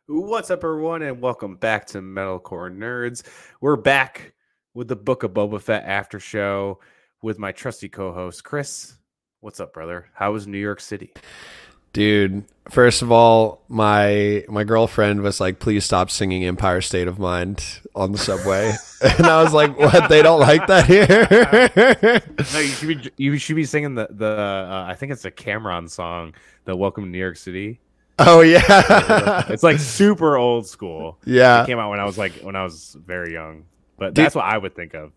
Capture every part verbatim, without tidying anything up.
What's up, everyone, and welcome back to Metalcore Nerds. We're back with the Book of Boba Fett after show with my trusty co-host Chris. What's up, brother? How was New York City? Dude, first of all, my my girlfriend was like, "Please stop singing Empire State of Mind on the subway," and I was like, "What? They don't like that here?" No, you should be you should be singing the the uh, I think it's a Cameron song, the Welcome to New York City. Oh yeah, It's like super old school. Yeah, It came out when I was like when I was very young, but that's Dude, what I would think of.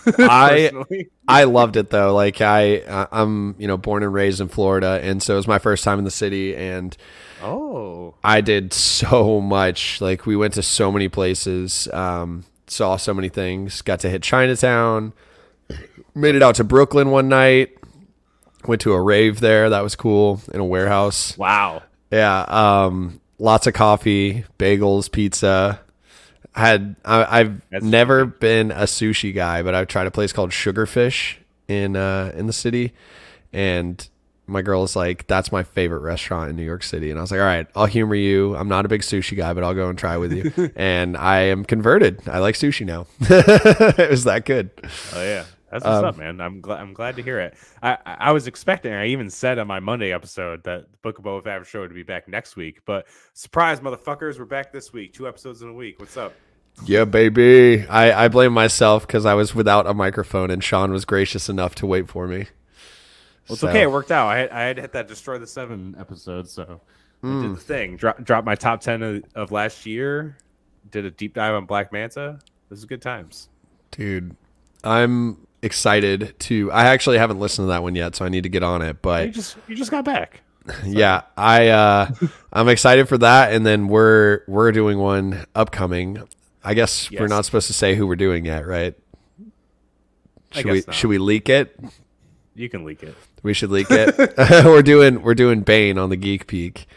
I personally. I loved it though. Like I I- I'm you know born and raised in Florida, and so it was my first time in the city, and Oh, I did so much. Like we went to so many places, um, saw so many things. Got to hit Chinatown. Made it out to Brooklyn one night. Went to a rave there. That was cool in a warehouse. wow. Yeah. Um, lots of coffee, bagels, pizza. I had I, I've That's never been a sushi guy, but I've tried a place called Sugarfish in uh, in the city, and my girl's like, "That's my favorite restaurant in New York City." And I was like, "All right, I'll humor you. I'm not a big sushi guy, but I'll go and try with you." And I am converted. I like sushi now. It was that good. Oh yeah, that's what's Um, up, man. I'm glad. I'm glad to hear it. I I I was expecting. I even said on my Monday episode that the Book of Boba Fett show would be back next week, but surprise, motherfuckers, we're back this week. Two episodes in a week. What's up? Yeah, baby. I, I blame myself because I was without a microphone, and Sean was gracious enough to wait for me. Well, it's So- okay. It worked out. I had, I had hit that Destroy the Seven episode, so I Hmm. did the thing. Drop dropped my top ten of, of last year. Did a deep dive on Black Manta. This is good times. Dude, I'm excited to. I actually haven't listened to that one yet, so I need to get on it. You But just you just got back. yeah, I uh, I'm excited for that. And then we're we're doing one upcoming. I guess we're Yes. not supposed to say who we're doing yet, right? I Should guess we not. should we leak it? You can leak it. We should leak it. we're doing we're doing Bane on the Geek Peak,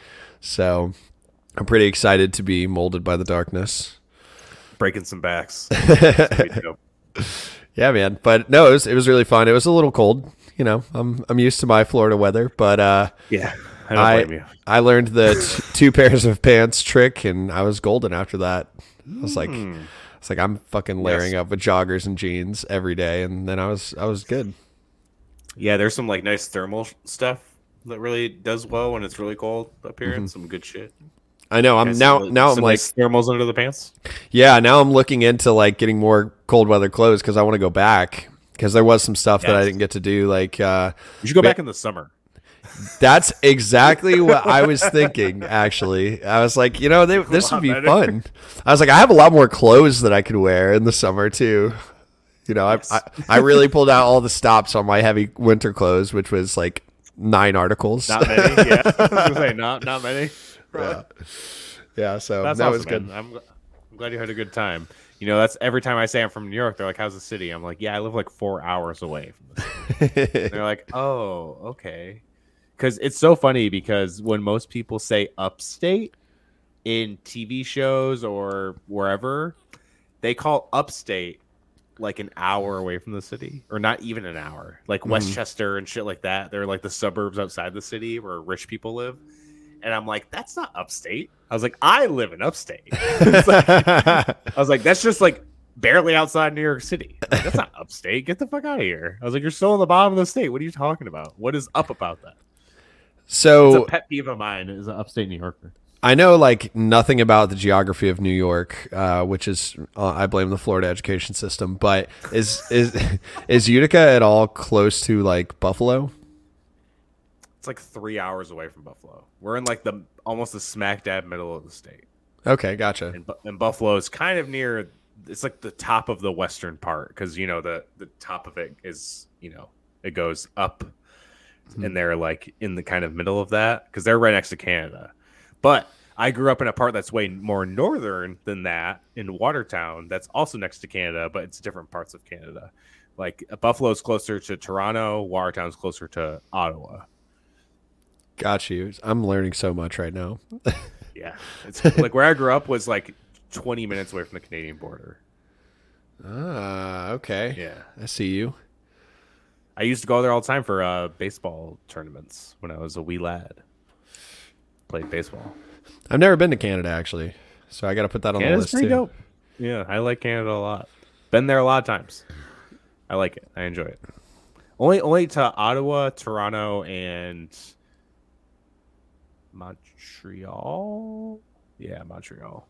so I'm pretty excited to be molded by the darkness. Breaking some backs. It's gonna be dope. Yeah, man. But no, it was it was really fun. It was a little cold. You know, I'm I'm used to my Florida weather, but uh, Yeah, I don't I blame you. I learned the t- two pairs of pants trick, and I was golden after that. I was like, Hmm. it's like I'm fucking layering Yes. up with joggers and jeans every day, and then I was I was good. Yeah, there's some like nice thermal sh- stuff that really does well when it's really cold up here, and some good shit. I know. I'm Guys, now some- now I'm some like nice thermals under the pants. yeah. Now I'm looking into like getting more cold weather clothes because I want to go back because there was some stuff that I Yes. didn't get to do. Like uh, You should go Ma- back in the summer. that's exactly what I was thinking. Actually, I was like, you know, they, this would lot be better. fun. I was like, I have a lot more clothes that I could wear in the summer too. You know, Yes. I, I I really pulled out all the stops on my heavy winter clothes, which was like nine articles. Not many. Yeah, I was gonna say not not many. yeah. yeah, so That's that awesome, was good. man. I'm, gl- I'm glad you had a good time. You know, that's every time I say I'm from New York, they're like, "How's the city?" I'm like, "Yeah, I live like four hours away from the city." They're like, "Oh, okay." Because it's so funny because when most people say upstate in T V shows or wherever, they call upstate like an hour away from the city, or not even an hour, like Westchester and shit like that. They're like the suburbs outside the city where rich people live. And I'm like, that's not upstate. I was like, I live in upstate. It's like- I was like, that's just like barely outside New York City. I'm like, that's not upstate. Get the fuck out of here. I was like, you're still in the bottom of the state. What are you talking about? What is up about that? It's a so pet peeve of mine as an upstate New Yorker. I know like nothing about the geography of New York, uh, which is uh, I blame the Florida education system. But is is is Utica at all close to like Buffalo? It's like three hours away from Buffalo. We're in like the almost the smack dab middle of the state. Okay, gotcha. And, Bu- and Buffalo is kind of near. It's like the top of the western part because you know the the top of it is you know it goes up, and they're like in the kind of middle of that because they're right next to Canada. But I grew up in a part that's way more northern than that in Watertown. That's also next to Canada, but it's different parts of Canada. Like Buffalo's closer to Toronto, Watertown's closer to Ottawa. Got you. I'm learning so much right now. Yeah, it's like where I grew up was like twenty minutes away from the Canadian border. Ah, okay. Yeah. I see you. I used to go there all the time for uh, baseball tournaments when I was a wee lad. Played baseball. I've never been to Canada actually. So I got to put that on Canada's the list pretty too. dope. Yeah, I like Canada a lot. Been there a lot of times. I like it. I enjoy it. Only, only to Ottawa, Toronto, and Montreal. Yeah, Montreal.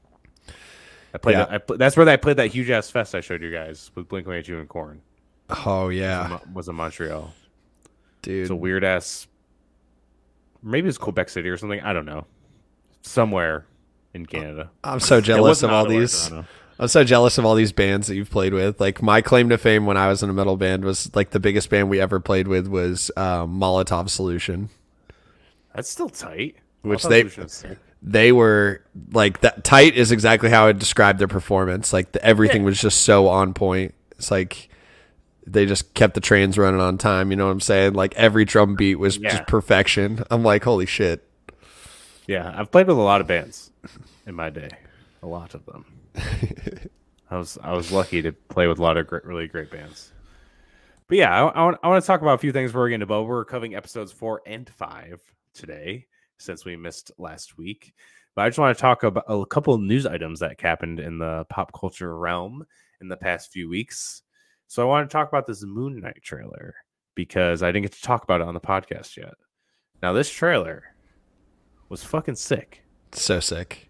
I played. Yeah. I pl- that's where I played that huge ass fest I showed you guys with Blink one eighty-two and Korn. Oh yeah, was in, was in Montreal. Dude. It's a weird ass. Maybe it's Quebec City or something. I don't know. Somewhere in Canada. I'm so jealous of all Ottawa, these. I'm so jealous of all these bands that you've played with. Like my claim to fame when I was in a metal band was like the biggest band we ever played with was um, Molotov Solution. That's still tight. Which Molotov they they were like that. Tight is exactly how I would describe their performance. Like the, everything Yeah. was just so on point. It's like they just kept the trains running on time. You know what I'm saying? Like every drum beat was Yeah. just perfection. I'm like, holy shit. Yeah, I've played with a lot of bands in my day. A lot of them. I was I was lucky to play with a lot of great, really great bands. But yeah, I, I, want, I want to talk about a few things before we get into Bo. We're covering episodes four and five today since we missed last week. But I just want to talk about a couple of news items that happened in the pop culture realm in the past few weeks. So I want to talk about this Moon Knight trailer because I didn't get to talk about it on the podcast yet. Now, this trailer was fucking sick. So sick.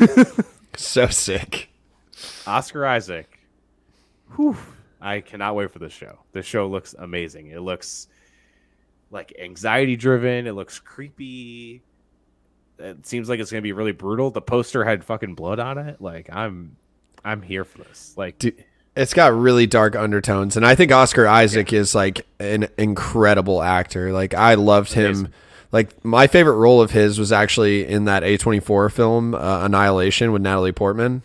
So sick. Oscar Isaac. Whew. I cannot wait for this show. This show looks amazing. It looks like anxiety driven. It looks creepy. It seems like it's going to be really brutal. The poster had fucking blood on it. Like I'm, I'm here for this. Like, Dude, it's got really dark undertones, and I think Oscar Isaac yeah. is like an incredible actor. Like I loved him. Amazing. Like my favorite role of his was actually in that A twenty-four film uh, Annihilation with Natalie Portman.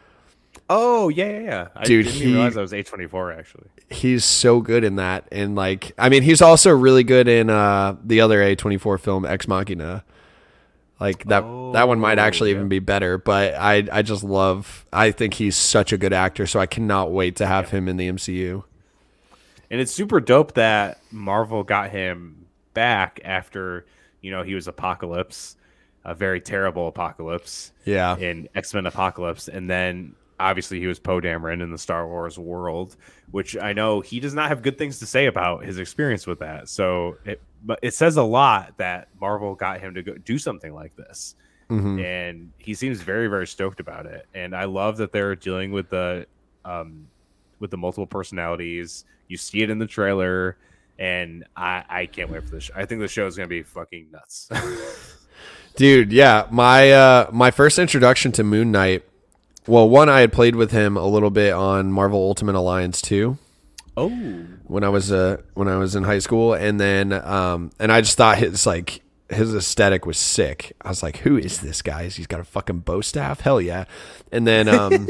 Oh yeah, yeah, yeah. I Dude, didn't he, even realize that was A twenty-four actually. He's so good in that, and like, I mean, he's also really good in uh, the other A twenty-four film Ex Machina. Like that, oh, that one might actually yeah. even be better. But I, I just love. I think he's such a good actor, so I cannot wait to have yeah. him in the M C U. And it's super dope that Marvel got him back after, you know, he was Apocalypse, a very terrible Apocalypse. Yeah. In X-Men Apocalypse, and then obviously he was Poe Dameron in the Star Wars world, which I know he does not have good things to say about his experience with that. So it, but it says a lot that Marvel got him to go do something like this. Mm-hmm. And he seems very, very stoked about it. And I love that they're dealing with the, um, with the multiple personalities. You see it in the trailer, and I, I can't wait for this show. I think the show is going to be fucking nuts. Dude, yeah. My, uh, my first introduction to Moon Knight, well, one, I had played with him a little bit on Marvel Ultimate Alliance two. Oh, when I was uh when I was in high school, and then um and I just thought his like his aesthetic was sick. I was like, who is this guy? He's got a fucking bow staff? Hell yeah! And then um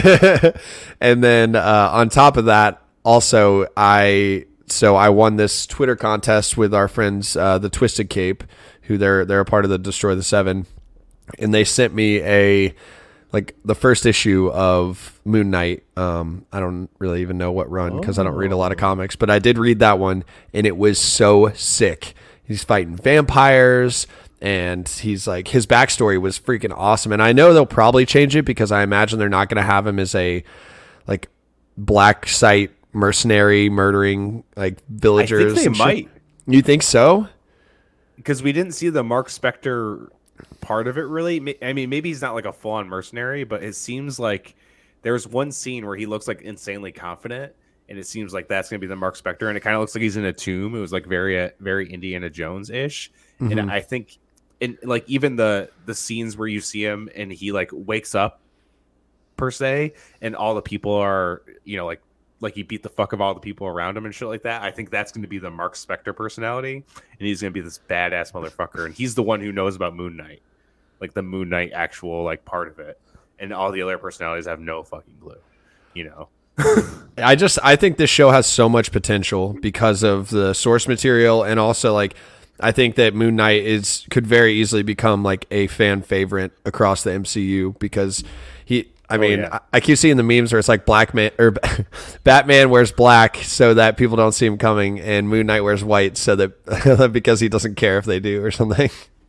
and then uh, on top of that, also I so I won this Twitter contest with our friends, uh, the Twisted Cape, who they're they're a part of the Destroy the Seven, and they sent me a. Like the first issue of Moon Knight. Um, I don't really even know what run because I don't read a lot of comics, but I did read that one, and it was so sick. He's fighting vampires, and he's like, his backstory was freaking awesome. And I know they'll probably change it because I imagine they're not going to have him as a like black site mercenary murdering like villagers. I think they might. You think so? Because we didn't see the Mark Spector part of it really. I mean, maybe he's not like a full-on mercenary, but it seems like there's one scene where he looks like insanely confident, and it seems like that's gonna be the Mark Spector, and it kind of looks like he's in a tomb. It was like very uh, very Indiana Jones ish. Mm-hmm. And I think in like even the the scenes where you see him and he like wakes up per se, and all the people are, you know, like like he beat the fuck of all the people around him and shit like that. I think that's going to be the Mark Spector personality, and he's going to be this badass motherfucker, and he's the one who knows about Moon Knight, like the Moon Knight actual like part of it, and all the other personalities have no fucking clue, you know. I just I think this show has so much potential because of the source material, and also like I think that Moon Knight is could very easily become like a fan favorite across the M C U because he. I mean, oh, yeah. I, I keep seeing the memes where it's like black man or Batman wears black so that people don't see him coming, and Moon Knight wears white so that because he doesn't care if they do or something.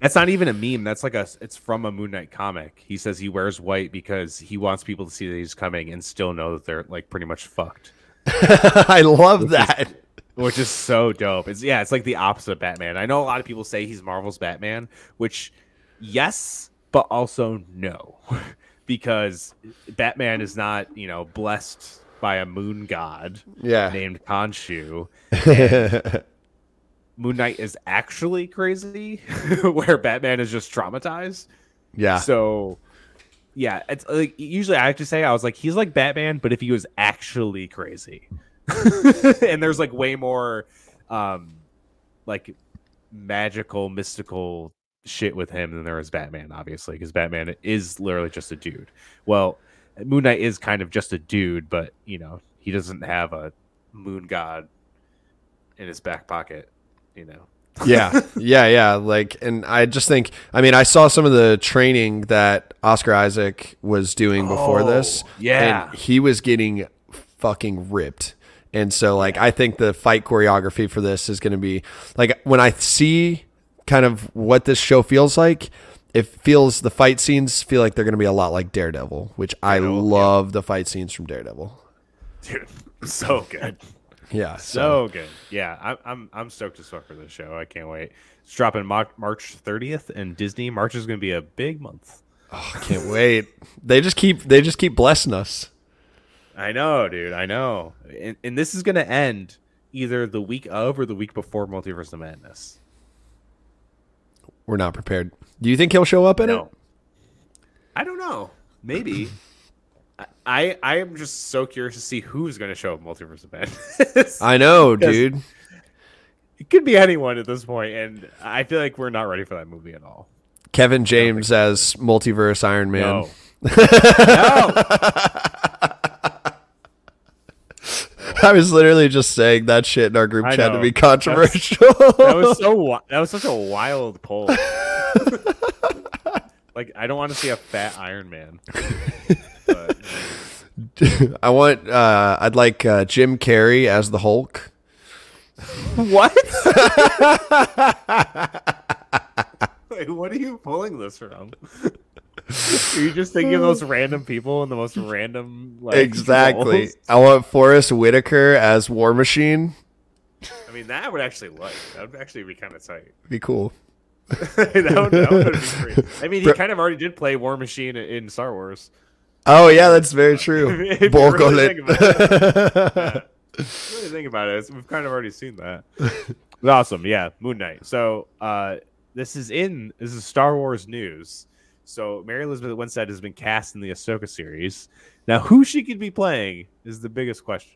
That's not even a meme. That's like a. It's from a Moon Knight comic. He says he wears white because he wants people to see that he's coming and still know that they're like pretty much fucked. I love which that. Is, which is so dope. It's yeah. It's like the opposite of Batman. I know a lot of people say he's Marvel's Batman, which yes, but also no, because Batman is not you know blessed by a moon god yeah. named Khonshu. And Moon Knight is actually crazy, where Batman is just traumatized. Yeah. So, yeah, it's like usually I have to say I was like he's like Batman, but if he was actually crazy, and there's like way more, um, like magical, mystical shit with him than there is Batman, obviously, because Batman is literally just a dude. Well, Moon Knight is kind of just a dude, but you know he doesn't have a moon god in his back pocket. You know, yeah, yeah, yeah. Like, and I just think, I mean, I saw some of the training that Oscar Isaac was doing before oh, this. Yeah. And he was getting fucking ripped. And so, like, I think the fight choreography for this is going to be, like, when I see kind of what this show feels like, it feels, the fight scenes feel like they're going to be a lot like Daredevil, which I love yeah. the fight scenes from Daredevil. Dude, so good. Yeah, so, so good. Yeah, I'm I'm I'm stoked as fuck for this show. I can't wait. It's dropping March thirtieth, and Disney. March is going to be a big month. Oh, I can't wait. They just keep they just keep blessing us. I know, dude. I know. And, and this is going to end either the week of or the week before Multiverse of Madness. We're not prepared. Do you think he'll show up in no. it? I don't know. Maybe. I I am just so curious to see who's going to show up Multiverse of Madness. I know, dude. It could be anyone at this point, and I feel like we're not ready for that movie at all. Kevin James as Multiverse Iron Man. No. no. I was literally just saying that shit in our group I chat know. to be controversial. That was, that was so. That was such a wild poll. Like, I don't want to see a fat Iron Man. But, I want. Uh, I'd like uh, Jim Carrey as the Hulk. What? Wait, what are you pulling this from? Are you just thinking of those random people and the most random like exactly? roles? I want Forrest Whitaker as War Machine. I mean, that would actually like that would actually be kind of tight. Be cool. that, would, that would be great. I mean, he kind of already did play War Machine in Star Wars. Oh yeah, that's very true. if you really think about it, yeah. Really think about it, we've kind of already seen that. Awesome, yeah, Moon Knight. So uh, this is in this is Star Wars news. So Mary Elizabeth Winstead has been cast in the Ahsoka series. Now, who she could be playing is the biggest question.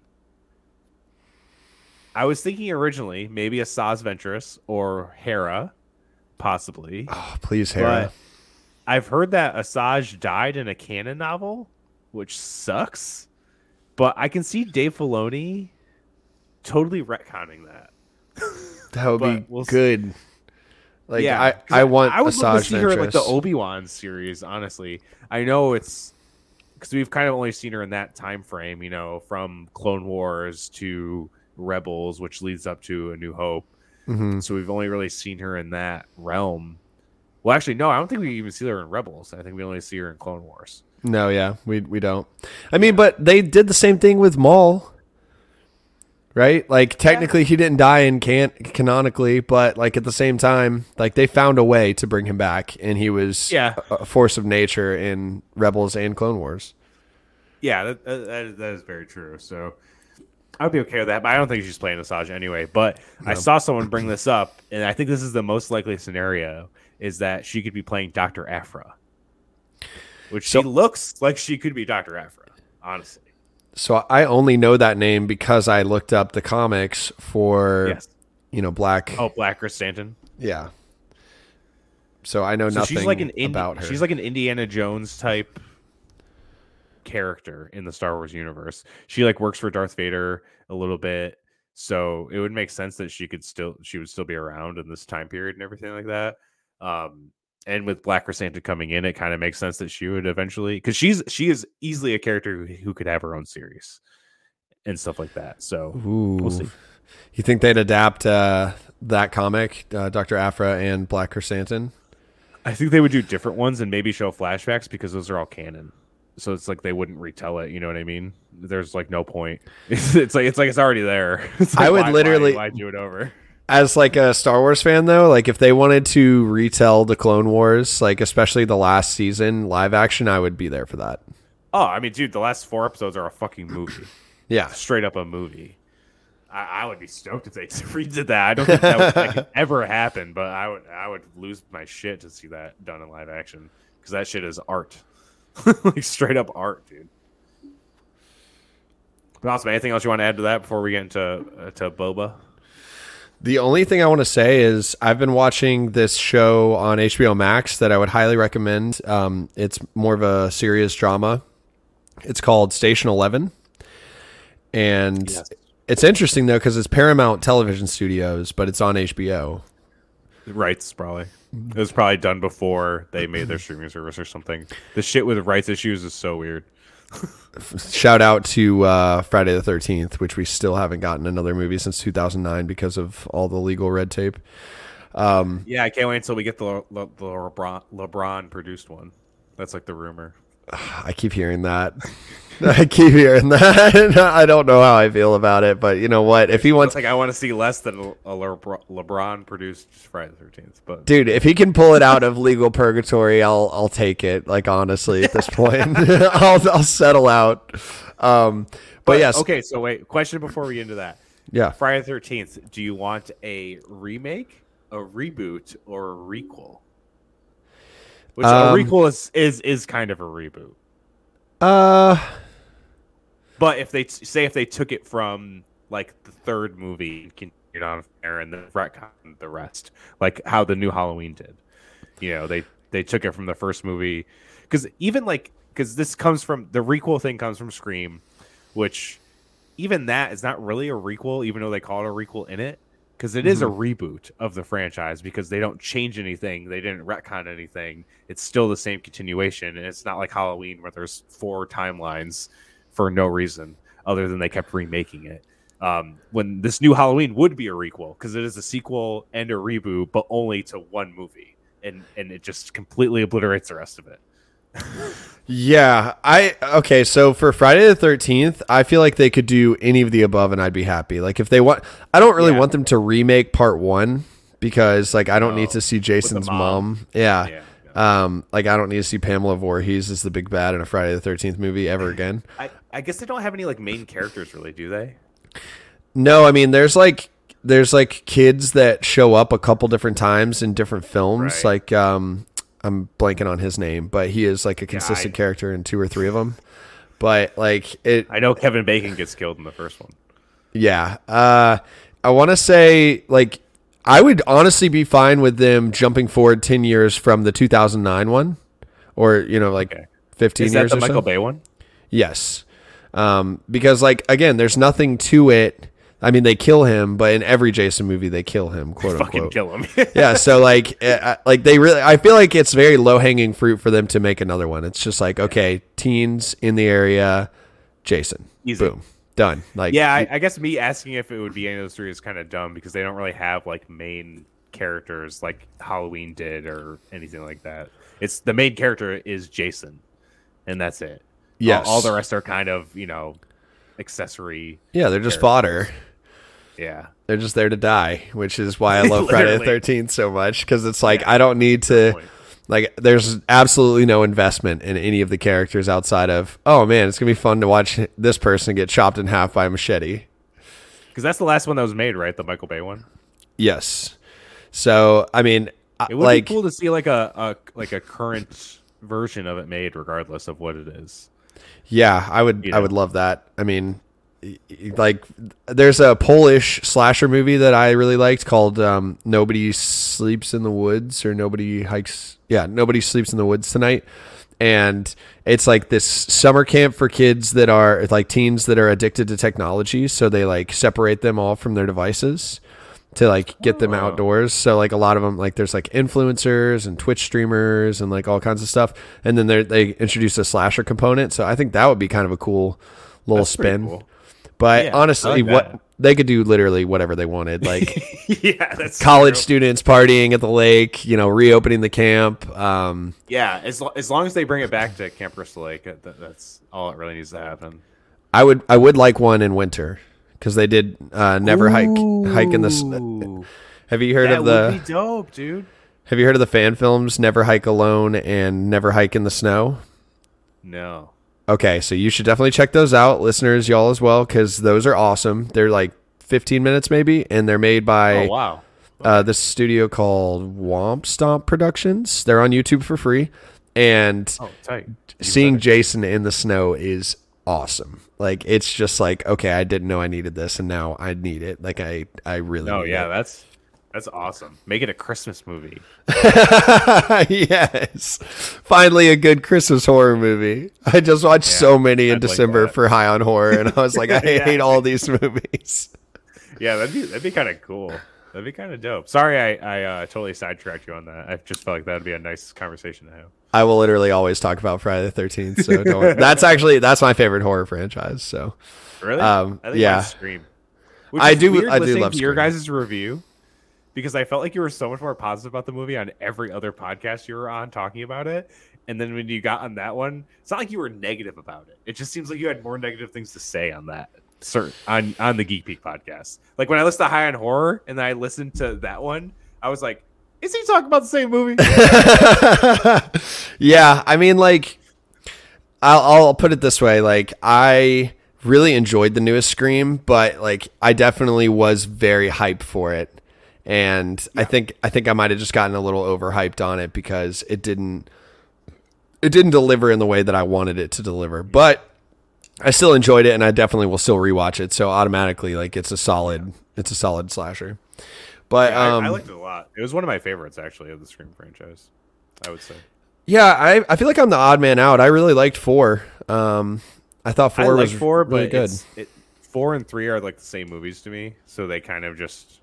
I was thinking originally maybe Asajj Ventress or Hera, possibly. Oh, please, Hera. But I've heard that Asajj died in a canon novel, which sucks. But I can see Dave Filoni totally retconning that. That would be we'll good. See. Like yeah, I, I want I would Asajj love to see her in, like the Ventress. Obi-Wan series. Honestly, I know it's because we've kind of only seen her in that time frame. You know, from Clone Wars to Rebels, which leads up to A New Hope. Mm-hmm. So we've only really seen her in that realm. Well, actually, no, I don't think we even see her in Rebels. I think we only see her in Clone Wars. No, yeah, we we don't. I mean, but they did the same thing with Maul, right? Like technically, yeah. he didn't die in can canonically, but like at the same time, like they found a way to bring him back, and he was yeah. a, a force of nature in Rebels and Clone Wars. Yeah, that that is, that is very true. So I'd be okay with that, but I don't think she's playing Asajj anyway. But no. I saw someone bring this up, and I think this is the most likely scenario: is that she could be playing Doctor Aphra. Which so, she looks like she could be Doctor Aphra, honestly. So I only know that name because I looked up the comics for, yes. you know, Black. Oh, Black Chrysanthemum. Yeah. So I know so nothing she's like an Indi- about her. She's like an Indiana Jones type character in the Star Wars universe. She like works for Darth Vader a little bit, so it would make sense that she could still she would still be around in this time period and everything like that. Um, And with Black Chrysanthemum coming in, it kind of makes sense that she would eventually, because she's she is easily a character who, who could have her own series and stuff like that. So Ooh. We'll see. You think they'd adapt uh, that comic, uh, Doctor Aphra and Black Chrysanthemum? I think they would do different ones and maybe show flashbacks because those are all canon. So it's like they wouldn't retell it. You know what I mean? There's like no point. It's, it's like it's like it's already there. It's like, I would why, literally why, why do it over? As like a Star Wars fan though, like if they wanted to retell the Clone Wars, like especially the last season live action, I would be there for that. Oh, I mean, dude, the last four episodes are a fucking movie. Yeah, straight up a movie. I, I would be stoked if they redid that. I don't think that, would, that could ever happen, but I would I would lose my shit to see that done in live action because that shit is art, like straight up art, dude. But awesome. Anything else you want to add to that before we get into uh, to Boba? The only thing I want to say is I've been watching this show on H B O Max that I would highly recommend. Um, it's more of a serious drama. It's called Station Eleven, and yes. It's interesting though because it's Paramount Television Studios, but it's on H B O. Rights probably. It was probably done before they made their streaming service or something. The shit with rights issues is so weird. Shout out to uh, Friday the thirteenth, which we still haven't gotten another movie since two thousand nine because of all the legal red tape. Um, yeah, I can't wait until we get the, the, the LeBron, LeBron produced one. That's like the rumor. I keep hearing that. I keep hearing that. I don't know how I feel about it, but you know what? If he wants, like, I want to see less than a LeBron produced Friday the thirteenth. But dude, if he can pull it out of legal purgatory, I'll I'll take it. Like honestly, at this point, I'll I'll settle out. Um, but, but yes. Okay, so wait. Question before we get into that. Yeah. Friday the thirteenth. Do you want a remake, a reboot, or a requel? Which um, a requel is, is is kind of a reboot. Uh, but if they t- say if they took it from like the third movie and continued on there and then retcon the rest, like how the new Halloween did, you know, they they took it from the first movie because even like because this comes from the requel thing comes from Scream, which even that is not really a requel, even though they call it a requel in it. Because it is mm-hmm. a reboot of the franchise because they don't change anything. They didn't retcon anything. It's still the same continuation. And it's not like Halloween where there's four timelines for no reason other than they kept remaking it. Um, when this new Halloween would be a requel because it is a sequel and a reboot, but only to one movie. And, and it just completely obliterates the rest of it. Yeah, I okay. So for Friday the thirteenth, I feel like they could do any of the above, and I'd be happy. Like if they want, I don't really yeah. want them to remake part one because like I don't oh, need to see Jason's mom. mom. Yeah. yeah, yeah. Um, like I don't need to see Pamela Voorhees as the big bad in a Friday the thirteenth movie ever again. I I guess they don't have any like main characters really, do they? No, I mean there's like there's like kids that show up a couple different times in different films, right. like um. I'm blanking on his name, but he is like a consistent yeah, I, character in two or three of them. But like it, I know Kevin Bacon gets killed in the first one. Yeah, uh, I want to say like I would honestly be fine with them jumping forward ten years from the two thousand nine one, or you know like okay. fifteen is that years. The or Michael so. Bay one? Yes, um, because like again, there's nothing to it. I mean, they kill him, but in every Jason movie, they kill him, quote Fucking unquote. kill him. Yeah, so like, like they really, I feel like it's very low hanging fruit for them to make another one. It's just like, okay, teens in the area, Jason, easy, boom, done. Like, yeah, I, I guess me asking if it would be any of those three is kind of dumb because they don't really have like main characters like Halloween did or anything like that. It's the main character is Jason, and that's it. Yes, all, all the rest are kind of you know accessory. Yeah, they're just characters. Fodder. Yeah. They're just there to die, which is why I love Friday the thirteenth so much because it's like yeah, I don't need to like there's absolutely no investment in any of the characters outside of oh man, it's going to be fun to watch this person get chopped in half by a machete. Cuz that's the last one that was made, right? The Michael Bay one? Yes. So, I mean, it would like, be cool to see like a, a like a current version of it made regardless of what it is. Yeah, I would you know? I would love that. I mean, like there's a Polish slasher movie that I really liked called um, Nobody Sleeps in the Woods or Nobody Hikes. Yeah. Nobody Sleeps in the Woods Tonight. And it's like this summer camp for kids that are like teens that are addicted to technology. So they like separate them all from their devices to like get them outdoors. So like a lot of them, like there's like influencers and Twitch streamers and like all kinds of stuff. And then they introduce a slasher component. So I think that would be kind of a cool little That's spin. Cool. But yeah, honestly, like what they could do literally whatever they wanted. Like yeah, that's college true. students partying at the lake, you know, reopening the camp. Um, Yeah, as lo- as long as they bring it back to Camp Crystal Lake, that, that's all that really needs to happen. I would I would like one in winter because they did uh, never hike hike in the. s- Ooh. Have you heard That of would the be dope, dude. Have you heard of the fan films Never Hike Alone and Never Hike in the Snow? No. Okay, so you should definitely check those out, listeners, y'all as well, because those are awesome. They're like fifteen minutes maybe, and they're made by Oh wow. uh, this studio called Womp Stomp Productions. They're on YouTube for free, and Oh, tight. seeing Jason in the snow is awesome. Like it's just like, okay, I didn't know I needed this, and now I need it. Like I, I really. No, need yeah, it. that's that's awesome. Make it a Christmas movie. Yes, finally a good Christmas horror movie. I just watched Yeah, so many in I'd like December that. for High on Horror, and I was like, I Yeah. hate all these movies. Yeah, that'd be that'd be kind of cool. That'd be kind of dope. Sorry, I I uh, totally sidetracked you on that. I just felt like that'd be a nice conversation to have. I will literally always talk about Friday the thirteenth. So don't worry. That's actually that's my favorite horror franchise. So Really? Um, I think yeah. mine's Scream. Which I is do- weird I do listening love to your Scream. guys' review because I felt like you were so much more positive about the movie on every other podcast you were on talking about it. And then when you got on that one, it's not like you were negative about it. It just seems like you had more negative things to say on that. Certain on on the Geek Peak podcast. Like when I listened to High on Horror and then I listened to that one, I was like, is he talking about the same movie? yeah, I mean, like, I'll, I'll put it this way: like, I really enjoyed the newest Scream, but like, I definitely was very hyped for it, and I think I think I might have just gotten a little overhyped on it because it didn't it didn't deliver in the way that I wanted it to deliver, but. I still enjoyed it, and I definitely will still rewatch it. So automatically, like it's a solid, it's a solid slasher. But Yeah, I, um, I liked it a lot. It was one of my favorites actually of the Scream franchise, I would say. yeah, I I feel like I'm the odd man out. I really liked four. Um, I thought four I like was four, really but good. it's- It, four and three are like the same movies to me, so they kind of just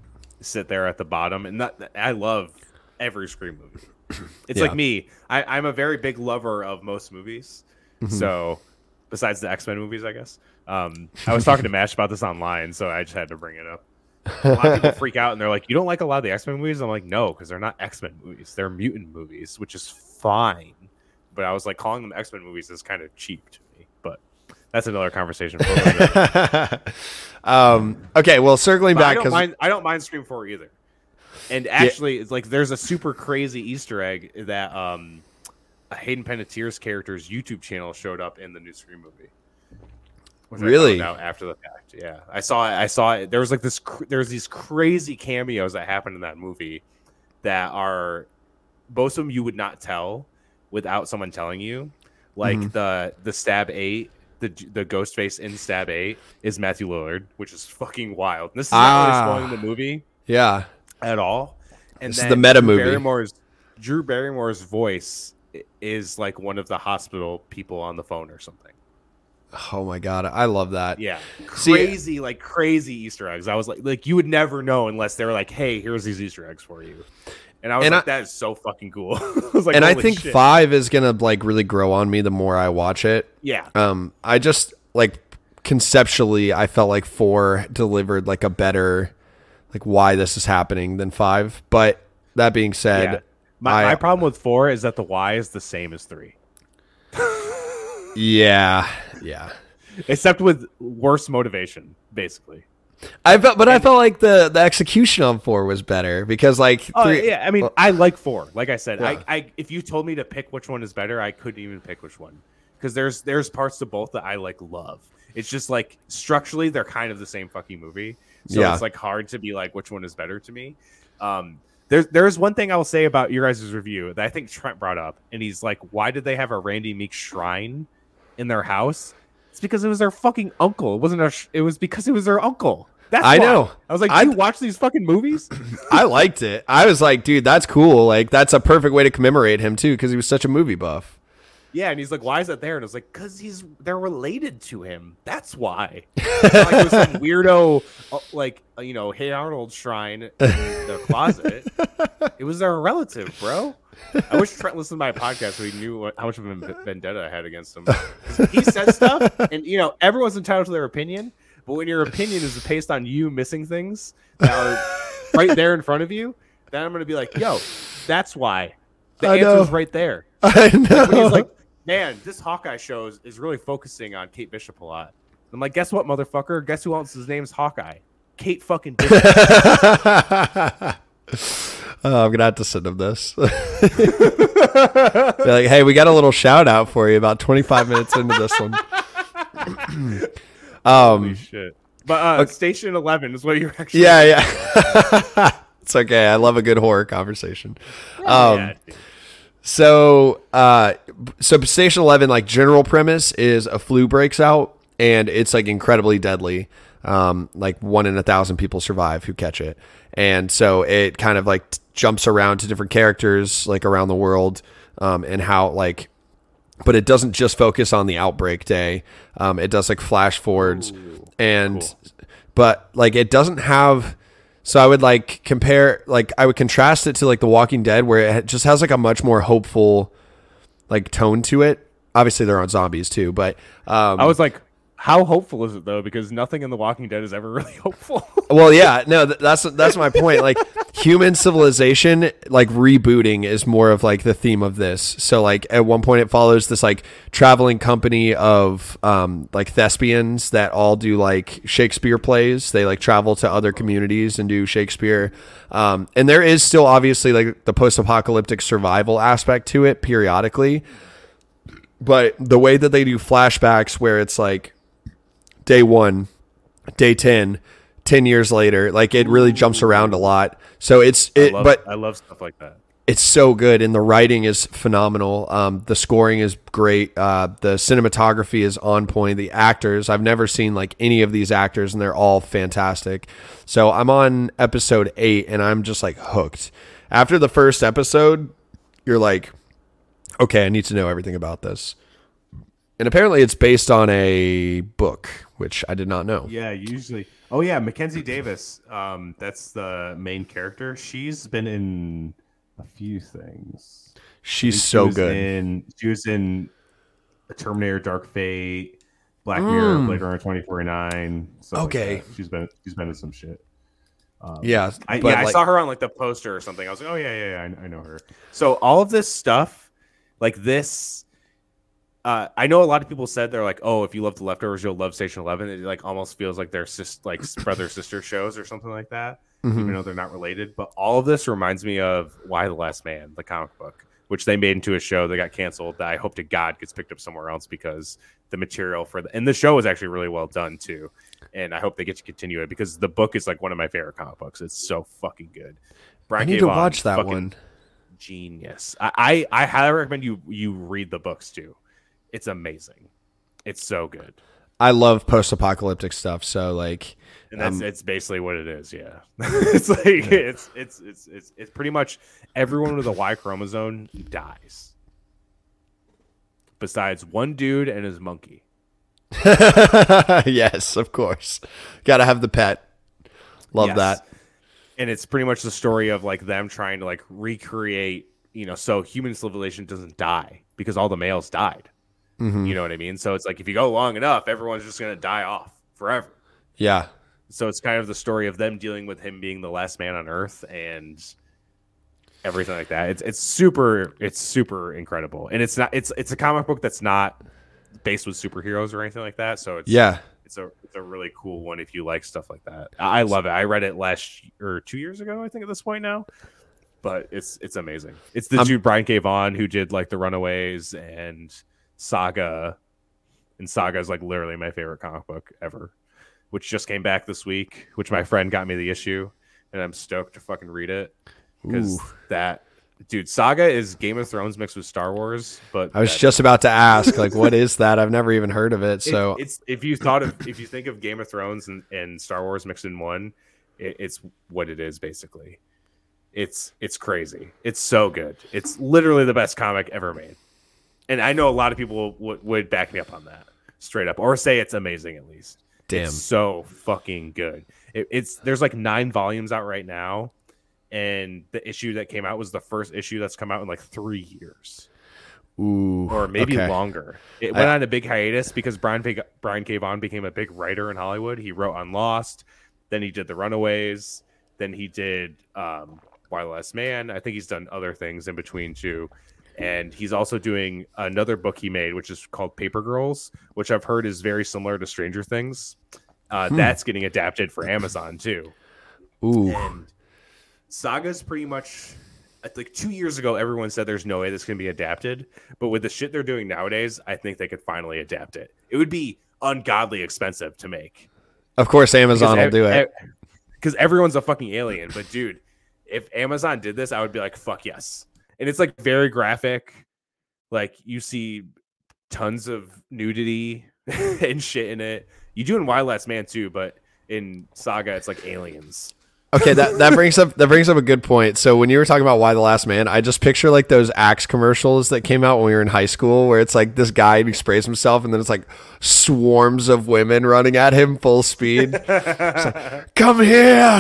sit there at the bottom. And that, I love every Scream movie. It's Yeah. like me. I, I'm a very big lover of most movies. Mm-hmm. So besides the X-Men movies, I guess. Um, I was talking to Mash about this online, so I just had to bring it up. A lot of people freak out and they're like, "You don't like a lot of the X-Men movies?" I'm like, "No, because they're not X-Men movies. They're mutant movies, which is fine." But I was like, calling them X-Men movies is kind of cheap to me. But that's another conversation. For another day. um, okay, well, circling But I back don't because mind. I don't mind Scream Four either. And actually, it's like there's a super crazy Easter egg that um, Hayden Panettiere's character's YouTube channel showed up in the new Scream movie. Which Really? I found out after the fact. Yeah, I saw it. I saw it. There was like this. cr- There was these crazy cameos that happened in that movie that are most of them you would not tell without someone telling you. Like Mhm. the the Stab Eight, the the ghost face in Stab Eight is Matthew Lillard, which is fucking wild. This is not Ah. really spoiling the movie yeah, at all. And This is then the meta Drew movie. Barrymore's, Drew Barrymore's voice i- is like one of the hospital people on the phone or something. oh my god, I love that. Yeah, See- crazy, like crazy Easter eggs. I was like, like you would never know unless they were like, "Hey, here's these Easter eggs for you." And I was And like, I- "That is so fucking cool." I was like, and I "Holy think shit." five is gonna like really grow on me the more I watch it. Yeah, Um, I just like conceptually, I felt like four delivered like a better, like why this is happening than five. But that being said, yeah. My, I- my problem with four is that the Y is the same as three, yeah, yeah. except with worse motivation, basically. I felt, but I felt like the the execution on four was better because like Oh three, yeah, I mean, I like four. Like I said, Yeah. I, I if you told me to pick which one is better, I couldn't even pick which one because there's there's parts to both that I like love. It's just like structurally they're kind of the same fucking movie, so Yeah. it's like hard to be like which one is better to me. Um, there's there's one thing I will say about your guys' review that I think Trent brought up, and he's like, "Why did they have a Randy Meek shrine in their house?" It's because it was their fucking uncle. It wasn't a. Sh- it was because it was their uncle. That's I why. know. I was like, I- "Do you watch these fucking movies?" I liked it. I was like, dude, that's cool. Like that's a perfect way to commemorate him too because he was such a movie buff. Yeah, and he's like, "Why is that there?" And I was like, "Cause he's they're related to him. That's why." It's not like it was some weirdo, uh, like uh, you know, Hey Arnold shrine in their closet. It was their relative, bro. I wish Trent listened to my podcast so he knew what, how much of a vendetta I had against him. 'Cause he says stuff, and you know, everyone's entitled to their opinion. But when your opinion is based on you missing things that are right there in front of you, then I'm going to be like, yo, that's why. The I answer's know. right there. I know. Like when he's like, man, this Hawkeye show is, is really focusing on Kate Bishop a lot. I'm like, guess what, motherfucker? Guess who else's name's Hawkeye? Kate fucking Bishop. Oh, I'm gonna have to send him this. Be like, hey, we got a little shout out for you about twenty-five minutes into this one. um, Holy shit! But uh, okay. Station Eleven is what you're actually. Yeah, yeah. It's okay. I love a good horror conversation. Um, yeah, so, uh, so Station Eleven, like general premise is a flu breaks out and it's like incredibly deadly. Um, like one in a thousand people survive who catch it. And so it kind of like t- jumps around to different characters like around the world, um, and how like, but it doesn't just focus on the outbreak day. Um, it does like flash forwards. Ooh, and, cool. But like, it doesn't have, so I would like compare, like I would contrast it to like The Walking Dead where it just has like a much more hopeful like tone to it. Obviously they're on zombies too, but, um, I was like, how hopeful is it though? Because nothing in The Walking Dead is ever really hopeful. Well, yeah, no, th- that's that's my point. Like human civilization, like rebooting is more of like the theme of this. So like at one point it follows this like traveling company of um like thespians that all do like Shakespeare plays. They like travel to other communities and do Shakespeare. Um, and there is still obviously like the post-apocalyptic survival aspect to it periodically. But the way that they do flashbacks where it's like day one, day ten, ten years later, like it really jumps around a lot. So it's, it, I love, but I love stuff like that. It's so good. And the writing is phenomenal. Um, the scoring is great. Uh, the cinematography is on point. The actors, I've never seen like any of these actors and they're all fantastic. So I'm on episode eight and I'm just like hooked. After the first episode, you're like, okay, I need to know everything about this. And apparently it's based on a book, which I did not know. Yeah, usually. Oh, yeah. Mackenzie Davis. Um, that's the main character. She's been in a few things. She's so she good. In, she was in Terminator, Dark Fate, Black Mirror, Mm. Blade Runner twenty forty-nine. Okay. Like she's been she's been in some shit. Um, yeah. I, but yeah, like, I saw her on like the poster or something. I was like, oh, yeah, yeah, yeah. I, I know her. So all of this stuff, like this. Uh, I know a lot of people said they're like, oh, if you love The Leftovers, you'll love Station Eleven. It like almost feels like they're sis- like brother sister shows or something like that, mm-hmm. even though they're not related. But all of this reminds me of Y: The Last Man, the comic book, which they made into a show that got canceled. That I hope to God gets picked up somewhere else because the material for the and the show is actually really well done too. And I hope they get to continue it because the book is like one of my favorite comic books. It's so fucking good. Brian I need K. to Vaughan, watch that one. Genius. I, I I highly recommend you you read the books too. It's amazing. It's so good. I love post-apocalyptic stuff. So like, and that's um, it's basically what it is. Yeah, it's like yeah. it's it's it's it's it's pretty much everyone with a Y chromosome dies, besides one dude and his monkey. Yes, of course. Got to have the pet. Love yes. that. And it's pretty much the story of like them trying to like recreate, you know, so human civilization doesn't die because all the males died. Mm-hmm. You know what I mean? So it's like if you go long enough, everyone's just going to die off forever. Yeah. So it's kind of the story of them dealing with him being the last man on Earth and everything like that. It's it's super it's super incredible, and it's not it's it's a comic book that's not based with superheroes or anything like that. So it's yeah, it's a it's a really cool one if you like stuff like that. I love it. I read it last or two years ago, I think at this point now. But it's it's amazing. It's the um, dude Brian K. Vaughan who did like the Runaways and Saga, and Saga is like literally my favorite comic book ever, which just came back this week, which my friend got me the issue, and I'm stoked to fucking read it because Ooh. that dude Saga is Game of Thrones mixed with Star Wars. But I was that, just about to ask, like, what is that? I've never even heard of it. So it, it's if you thought of if you think of Game of Thrones and, and Star Wars mixed in one, it, it's what it is basically. It's it's crazy. It's so good. It's literally the best comic ever made. And I know a lot of people would, would back me up on that straight up or say it's amazing at least. Damn. It's so fucking good. It, it's there's like nine volumes out right now. And the issue that came out was the first issue that's come out in like three years. Ooh, or maybe okay. longer. It went I, on a big hiatus because Brian P- Brian K. Vaughan became a big writer in Hollywood. He wrote on Lost, then he did The Runaways, then he did um, Why the Last Man. I think he's done other things in between too. And he's also doing another book he made, which is called Paper Girls, which I've heard is very similar to Stranger Things. Uh, hmm. That's getting adapted for Amazon too. Ooh. And Saga's pretty much like two years ago, everyone said there's no way this can be adapted. But with the shit they're doing nowadays, I think they could finally adapt it. It would be ungodly expensive to make. Of course, Amazon will do it. Because everyone's a fucking alien. But dude, if Amazon did this, I would be like, fuck yes. And it's like very graphic. Like you see tons of nudity and shit in it. You do in Wild Last Man too, but in Saga, it's like aliens. Okay, that, that brings up that brings up a good point. So when you were talking about Why the Last Man, I just picture like those Axe commercials that came out when we were in high school, where it's like this guy who sprays himself, and then it's like swarms of women running at him full speed. It's like, come here!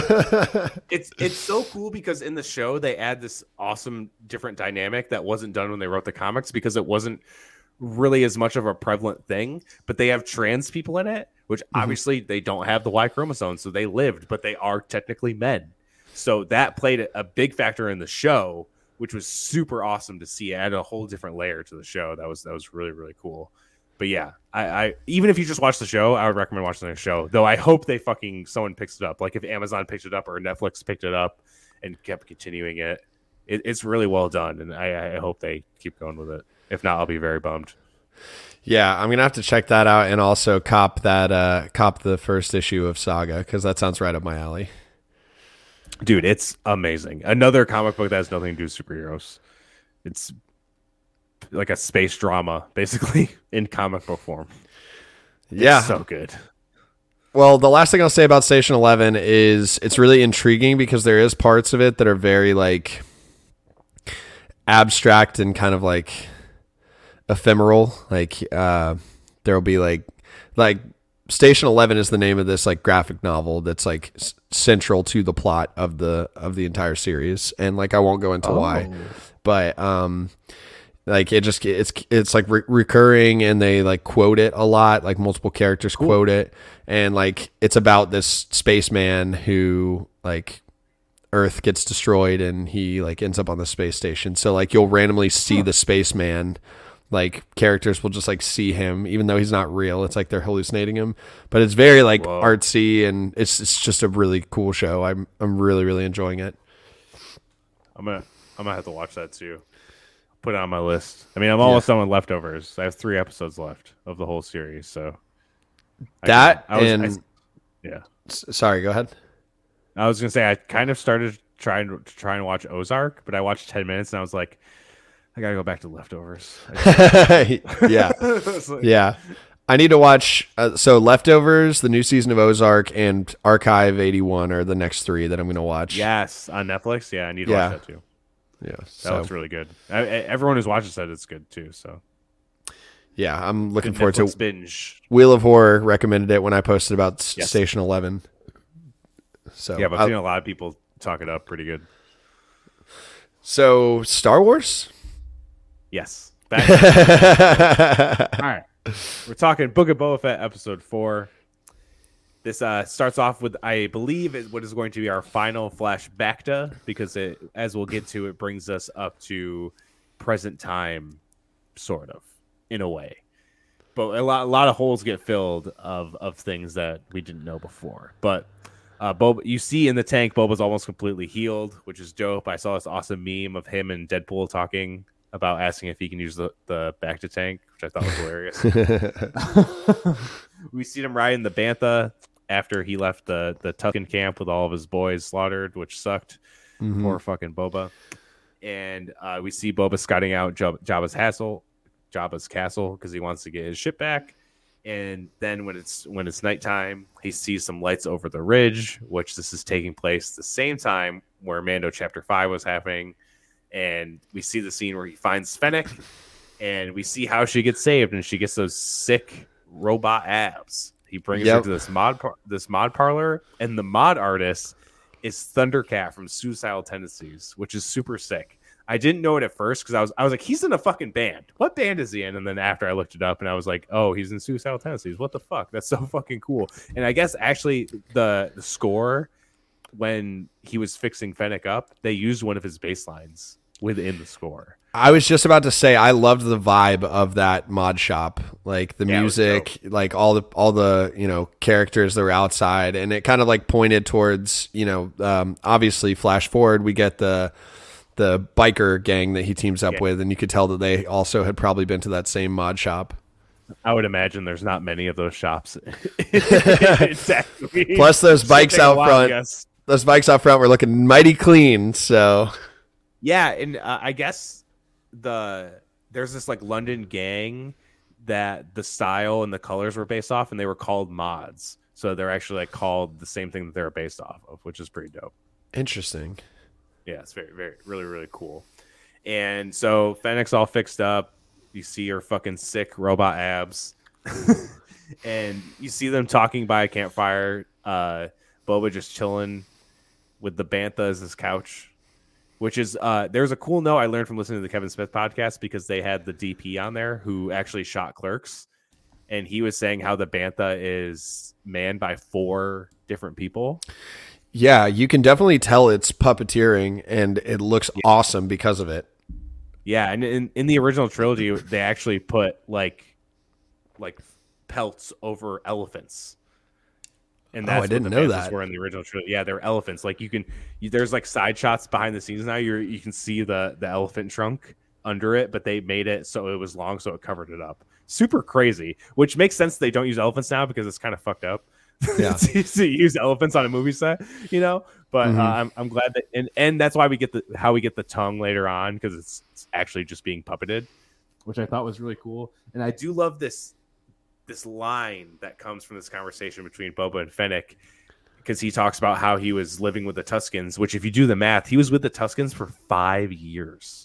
it's it's so cool because in the show they add this awesome different dynamic that wasn't done when they wrote the comics because it wasn't really as much of a prevalent thing, but they have trans people in it, which mm-hmm. obviously they don't have the Y chromosome, so they lived, but they are technically men. So that played a, a big factor in the show, which was super awesome to see. It added a whole different layer to the show. That was that was really, really cool. But yeah, I, I even if you just watch the show, I would recommend watching the show. Though I hope they fucking someone picks it up. Like if Amazon picked it up or Netflix picked it up and kept continuing it. it it's really well done, and I, I hope they keep going with it. If not, I'll be very bummed. Yeah, I'm gonna have to check that out and also cop that uh, cop the first issue of Saga because that sounds right up my alley. Dude, it's amazing. Another comic book that has nothing to do with superheroes. It's like a space drama, basically, in comic book form. Yeah, it's so good. Well, the last thing I'll say about Station Eleven is it's really intriguing because there is parts of it that are very like abstract and kind of like ephemeral. Like uh there'll be like like Station Eleven is the name of this like graphic novel that's like s- central to the plot of the of the entire series, and like I won't go into oh. why, but um like it just it's it's like re- recurring, and they like quote it a lot, like multiple characters cool. quote it, and like it's about this spaceman who like Earth gets destroyed and he like ends up on the space station, so like you'll randomly see huh. the spaceman. Like characters will just like see him, even though he's not real. It's like they're hallucinating him, but it's very like Whoa. artsy, and it's it's just a really cool show. I'm I'm really really enjoying it. I'm gonna I'm gonna have to watch that too. Put it on my list. I mean, I'm almost yeah. done with Leftovers. I have three episodes left of the whole series, so that I, I was, and I, yeah. Sorry, go ahead. I was gonna say I kind of started trying to, to try and watch Ozark, but I watched ten minutes and I was like, I gotta go back to Leftovers. yeah, like, yeah. I need to watch. Uh, so Leftovers, the new season of Ozark, and Archive eighty-one are the next three that I'm gonna watch. Yes, on Netflix. Yeah, I need to yeah. watch that too. Yeah, that so. looks really good. I, I, everyone who's watched it said it's good too. So yeah, I'm looking good forward Netflix to binge. Wheel of Horror recommended it when I posted about yes. Station Eleven. So yeah, but I've seen a lot of people talk it up pretty good. So Star Wars. Yes. Back All right. We're talking Book of Boba Fett episode four. This uh, starts off with, I believe, it, what is going to be our final flashback to, because it, as we'll get to, it brings us up to present time, sort of, in a way. But a lot, a lot of holes get filled of, of things that we didn't know before. But uh, Boba, you see in the tank, Boba's almost completely healed, which is dope. I saw this awesome meme of him and Deadpool talking about asking if he can use the, the Bacta tank, which I thought was hilarious. We see him riding the Bantha after he left the, the Tusken camp with all of his boys slaughtered, which sucked. Mm-hmm. Poor fucking Boba. And uh, we see Boba scouting out Jab- Jabba's castle, Jabba's castle, because he wants to get his ship back. And then when it's when it's nighttime, he sees some lights over the ridge, which this is taking place the same time where Mando Chapter five was happening. And we see the scene where he finds Fennec, and we see how she gets saved, and she gets those sick robot abs. He brings yep. her to this mod par- this mod parlor, and the mod artist is Thundercat from Suicidal Tendencies, which is super sick. I didn't know it at first because I was I was like, he's in a fucking band. What band is he in? And then after I looked it up and I was like, oh, he's in Suicidal Tendencies. What the fuck? That's so fucking cool. And I guess actually the the score when he was fixing Fennec up, they used one of his bass lines within the score. I was just about to say I loved the vibe of that mod shop, like the Yeah, it was music, like all the all the you know characters that were outside, and it kind of like pointed towards you know um, obviously flash forward we get the the biker gang that he teams up Yeah. with, and you could tell that they also had probably been to that same mod shop. I would imagine there's not many of those shops. Exactly. Plus those bikes Take a out while, I front, guess. those bikes out front were looking mighty clean. So Yeah, and uh, I guess the there's this like London gang that the style and the colors were based off, and they were called mods. So they're actually like called the same thing that they were based off of, which is pretty dope. interesting. Yeah, it's very, very, really, really cool. And so Fennec's all fixed up. You see her fucking sick robot abs, and you see them talking by a campfire. Uh, Boba just chilling with the bantha as his couch. Which is, uh, there's a cool note I learned from listening to the Kevin Smith podcast because they had the D P on there who actually shot Clerks. And he was saying how the Bantha is manned by four different people. Yeah, you can definitely tell it's puppeteering, and it looks yeah. awesome because of it. Yeah, and in, in the original trilogy, they actually put like like pelts over elephants. And that's oh, I didn't what the know Banthas that. were in the original trilogy. Yeah, they're elephants. Like you can, you, there's like side shots behind the scenes now. You you can see the the elephant trunk under it, but they made it so it was long, so it covered it up. Super crazy, which makes sense. They don't use elephants now because it's kind of fucked up. Yeah, to, to use elephants on a movie set, you know. But mm-hmm. uh, I'm I'm glad that, and and that's why we get the how we get the tongue later on because it's, it's actually just being puppeted, which I thought was really cool. And I do love this. this line that comes from this conversation between Boba and Fennec, because he talks about how he was living with the Tuskens, which if you do the math, he was with the Tuskens for five years.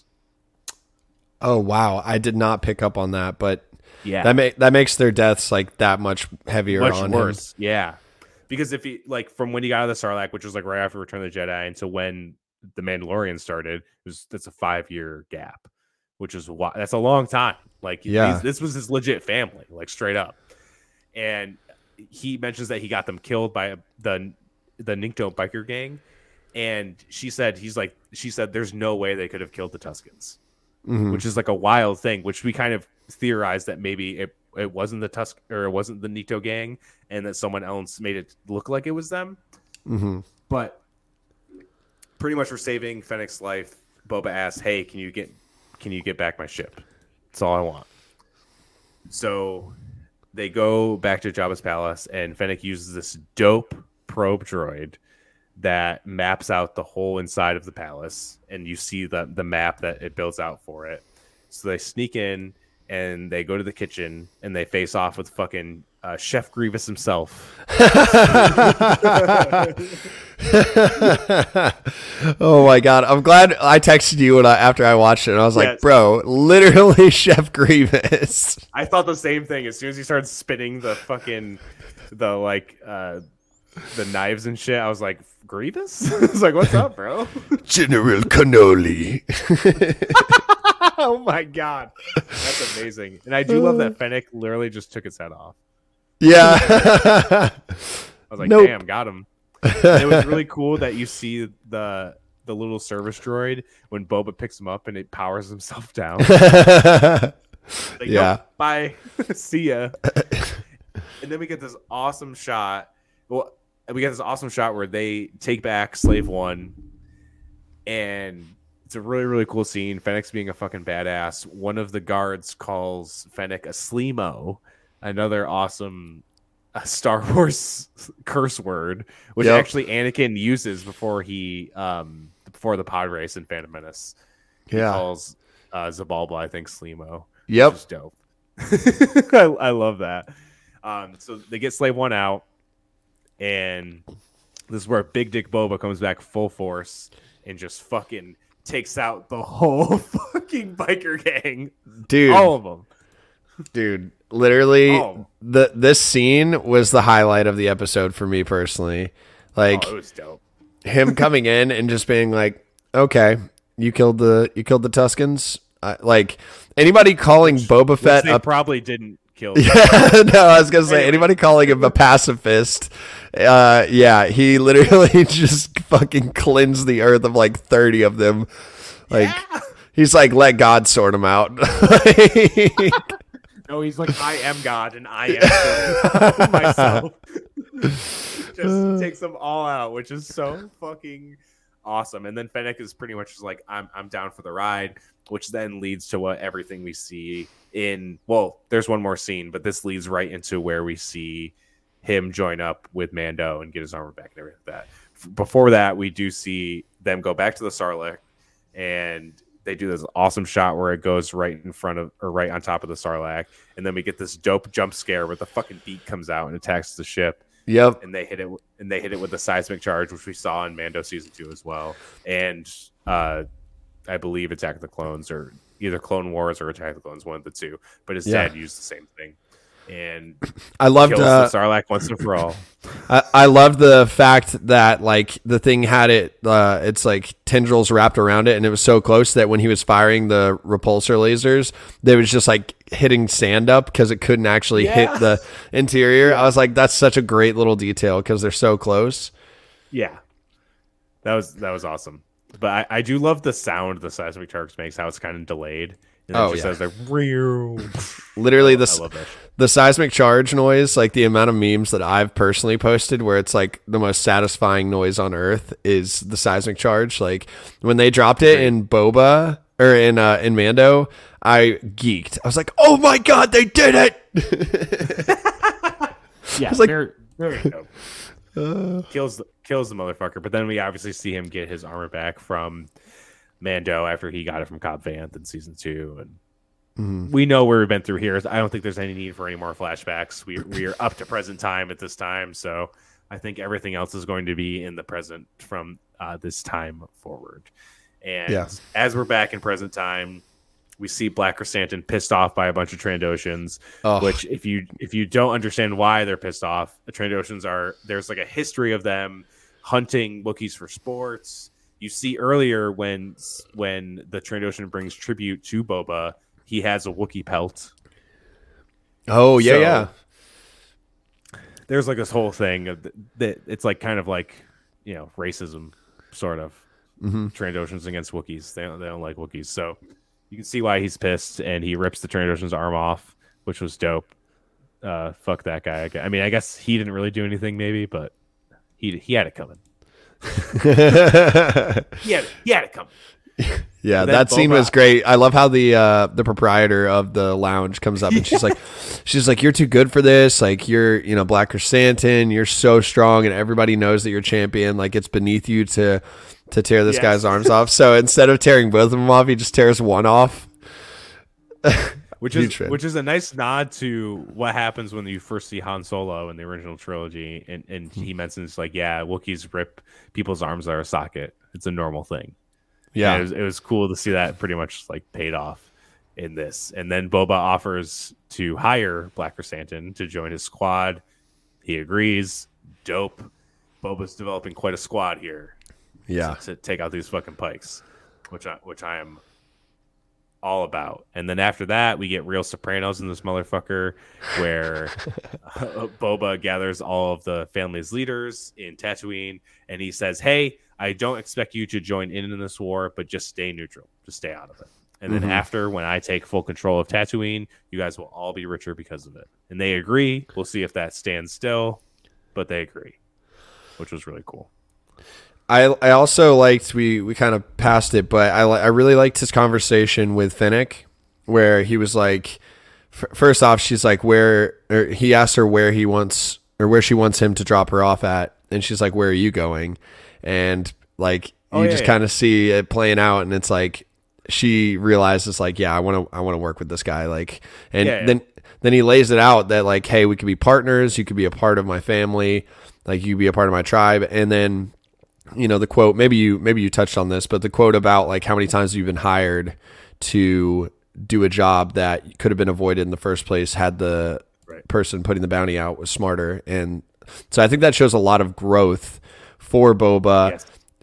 Oh, wow. I did not pick up on that, but yeah, that ma- that makes their deaths like that much heavier much on worse. him. Yeah. Because if he like from when he got out of the Sarlacc, which was like right after Return of the Jedi, until when the Mandalorian started, it was that's a five year gap, which is why that's a long time. Like, yeah, these, this was his legit family, like straight up. And he mentions that he got them killed by the the Nikto biker gang, and she said he's like she said there's no way they could have killed the Tuskens, mm-hmm. which is like a wild thing. Which we kind of theorized that maybe it it wasn't the Tusk or it wasn't the Nikto gang, and that someone else made it look like it was them. Mm-hmm. But pretty much for saving Fennec's life, Boba asks, "Hey, can you get can you get back my ship? That's all I want." So they go back to Jabba's palace, and Fennec uses this dope probe droid that maps out the whole inside of the palace, and you see the the map that it builds out for it. So they sneak in, and they go to the kitchen, and they face off with fucking uh, Chef Grievous himself. Oh my god! I'm glad I texted you when I, after I watched it, and I was like, Yes. "Bro, literally Chef Grievous." I thought the same thing as soon as he started spinning the fucking the like uh, the knives and shit. I was like, Grievous? I was like, what's up, bro? General Cannoli. Oh my god, that's amazing. And I do love that Fennec literally just took his head off. Yeah. I was like, Nope. damn, got him. And it was really cool that you see the the little service droid when Boba picks him up and it powers himself down. Like, Yeah. nope, bye. See ya. And then we get this awesome shot. Well, we get this awesome shot where they take back Slave One, and it's a really, really cool scene. Fennec's being a fucking badass. One of the guards calls Fennec a Sleemo, another awesome uh, Star Wars curse word, which Yep. actually Anakin uses before he um before the pod race in Phantom Menace. He Yeah. calls uh, Zabalba, I think, Sleemo. Yep. Which is dope. I, I love that. Um, so they get Slave One out, and this is where Big Dick Boba comes back full force and just fucking takes out the whole fucking biker gang. Dude. All of them. Dude, literally Oh. the this scene was the highlight of the episode for me personally. Like Oh, it was dope. him coming in and just being like, "Okay, you killed the you killed the Tuscans. Uh, like anybody calling Boba Which Fett they a probably didn't kill. Him. Yeah, no, I was gonna say Anyway. anybody calling him a pacifist. Uh, yeah, he literally just fucking cleansed the earth of like thirty of them. Like Yeah. he's like, let God sort them out. Like, No, he's like, I am God and I am so myself. Just takes them all out, which is so fucking awesome. And then Fennec is pretty much just like, I'm I'm down for the ride, which then leads to what everything we see in. Well, there's one more scene, but this leads right into where we see him join up with Mando and get his armor back and everything like that. F- Before that, we do see them go back to the Sarlacc, and they do this awesome shot where it goes right in front of or right on top of the Sarlacc, and then we get this dope jump scare where the fucking beak comes out and attacks the ship. yep. And they hit it, and they hit it with the seismic charge, which we saw in Mando season two as well. And uh, I believe Attack of the Clones, or either Clone Wars or Attack of the Clones, one of the two. But his Yeah. dad used the same thing, and I loved kills uh, the Sarlacc once and for all. I, I love the fact that like the thing had it uh it's like tendrils wrapped around it, and it was so close that when he was firing the repulsor lasers, they was just like hitting sand up because it couldn't actually Yeah. hit the interior. I was like, that's such a great little detail because they're so close. Yeah, that was that was awesome. But I, I do love the sound the seismic charge makes, how it's kind of delayed. And it Oh, just yeah. says like real. Literally I the love that. the seismic charge noise, like the amount of memes that I've personally posted where it's like the most satisfying noise on earth is the seismic charge. Like when they dropped it in Boba or in uh, in Mando, I geeked. I was like, "Oh my god, they did it!" Yeah, was like- very, very dope. kills the, kills the motherfucker, but then we obviously see him get his armor back from Mando after he got it from Cobb Vanth in season two, and Mhm. we know where we've been through here. I don't think there's any need for any more flashbacks. We we are up to present time at this time, so I think everything else is going to be in the present from uh, this time forward. And Yeah. as we're back in present time, we see Black Chrysanthemum pissed off by a bunch of Trandoshans. Oh. Which, if you if you don't understand why they're pissed off, the Trandoshans are there's like a history of them hunting Wookiees for sports. You see earlier when when the Trandoshan brings tribute to Boba, he has a Wookiee pelt. Oh yeah, So, yeah. There's like this whole thing of th- that it's like kind of like, you know, racism sort of. Mhm. Trandoshans against Wookiees. They don't, they don't like Wookiees. So you can see why he's pissed, and he rips the Trandoshan's arm off, which was dope. Uh, fuck that guy. I gu- I mean, I guess he didn't really do anything, maybe, but he he had it coming. He had he had it coming. Yeah, And then that scene Boba- was great. I love how the uh, the proprietor of the lounge comes up and she's like, she's like, "You're too good for this. Like, you're, you know, Black Chrysanthemum. You're so strong, and everybody knows that you're champion. Like, it's beneath you to to tear this Yes. guy's arms off. So instead of tearing both of them off, he just tears one off." Which Huge is fan. which is a nice nod to what happens when you first see Han Solo in the original trilogy, and, and he mentions like, yeah, Wookiees rip people's arms out of a socket. It's a normal thing. Yeah, And it was, it was cool to see that pretty much like paid off in this. And then Boba offers to hire Black Chrysanthemum to join his squad. He agrees. Dope. Boba's developing quite a squad here. yeah. to, to take out these fucking pikes, which I which I am all about. And then after that, we get real Sopranos in this motherfucker, where Boba gathers all of the family's leaders in Tatooine, and he says, "Hey, I don't expect you to join in in this war, but just stay neutral, just stay out of it. And then Mhm. after, when I take full control of Tatooine, you guys will all be richer because of it." And they agree. We'll see if that stands still, but they agree, which was really cool. I I also liked we we kind of passed it, but I li- I really liked his conversation with Fennec, where he was like, f- first off, she's like, where or he asked her where he wants or where she wants him to drop her off at, and she's like, where are you going? And like Oh, you yeah, just yeah. kind of see it playing out, and it's like she realizes like, yeah, I want to I want to work with this guy, like, and Yeah, yeah. then then he lays it out that like, hey, we could be partners, you could be a part of my family, like you could be a part of my tribe, and then. You know, the quote, maybe you maybe you touched on this, but the quote about like how many times you've been hired to do a job that could have been avoided in the first place had the Right. person putting the bounty out was smarter. And so I think that shows a lot of growth for Boba Yes.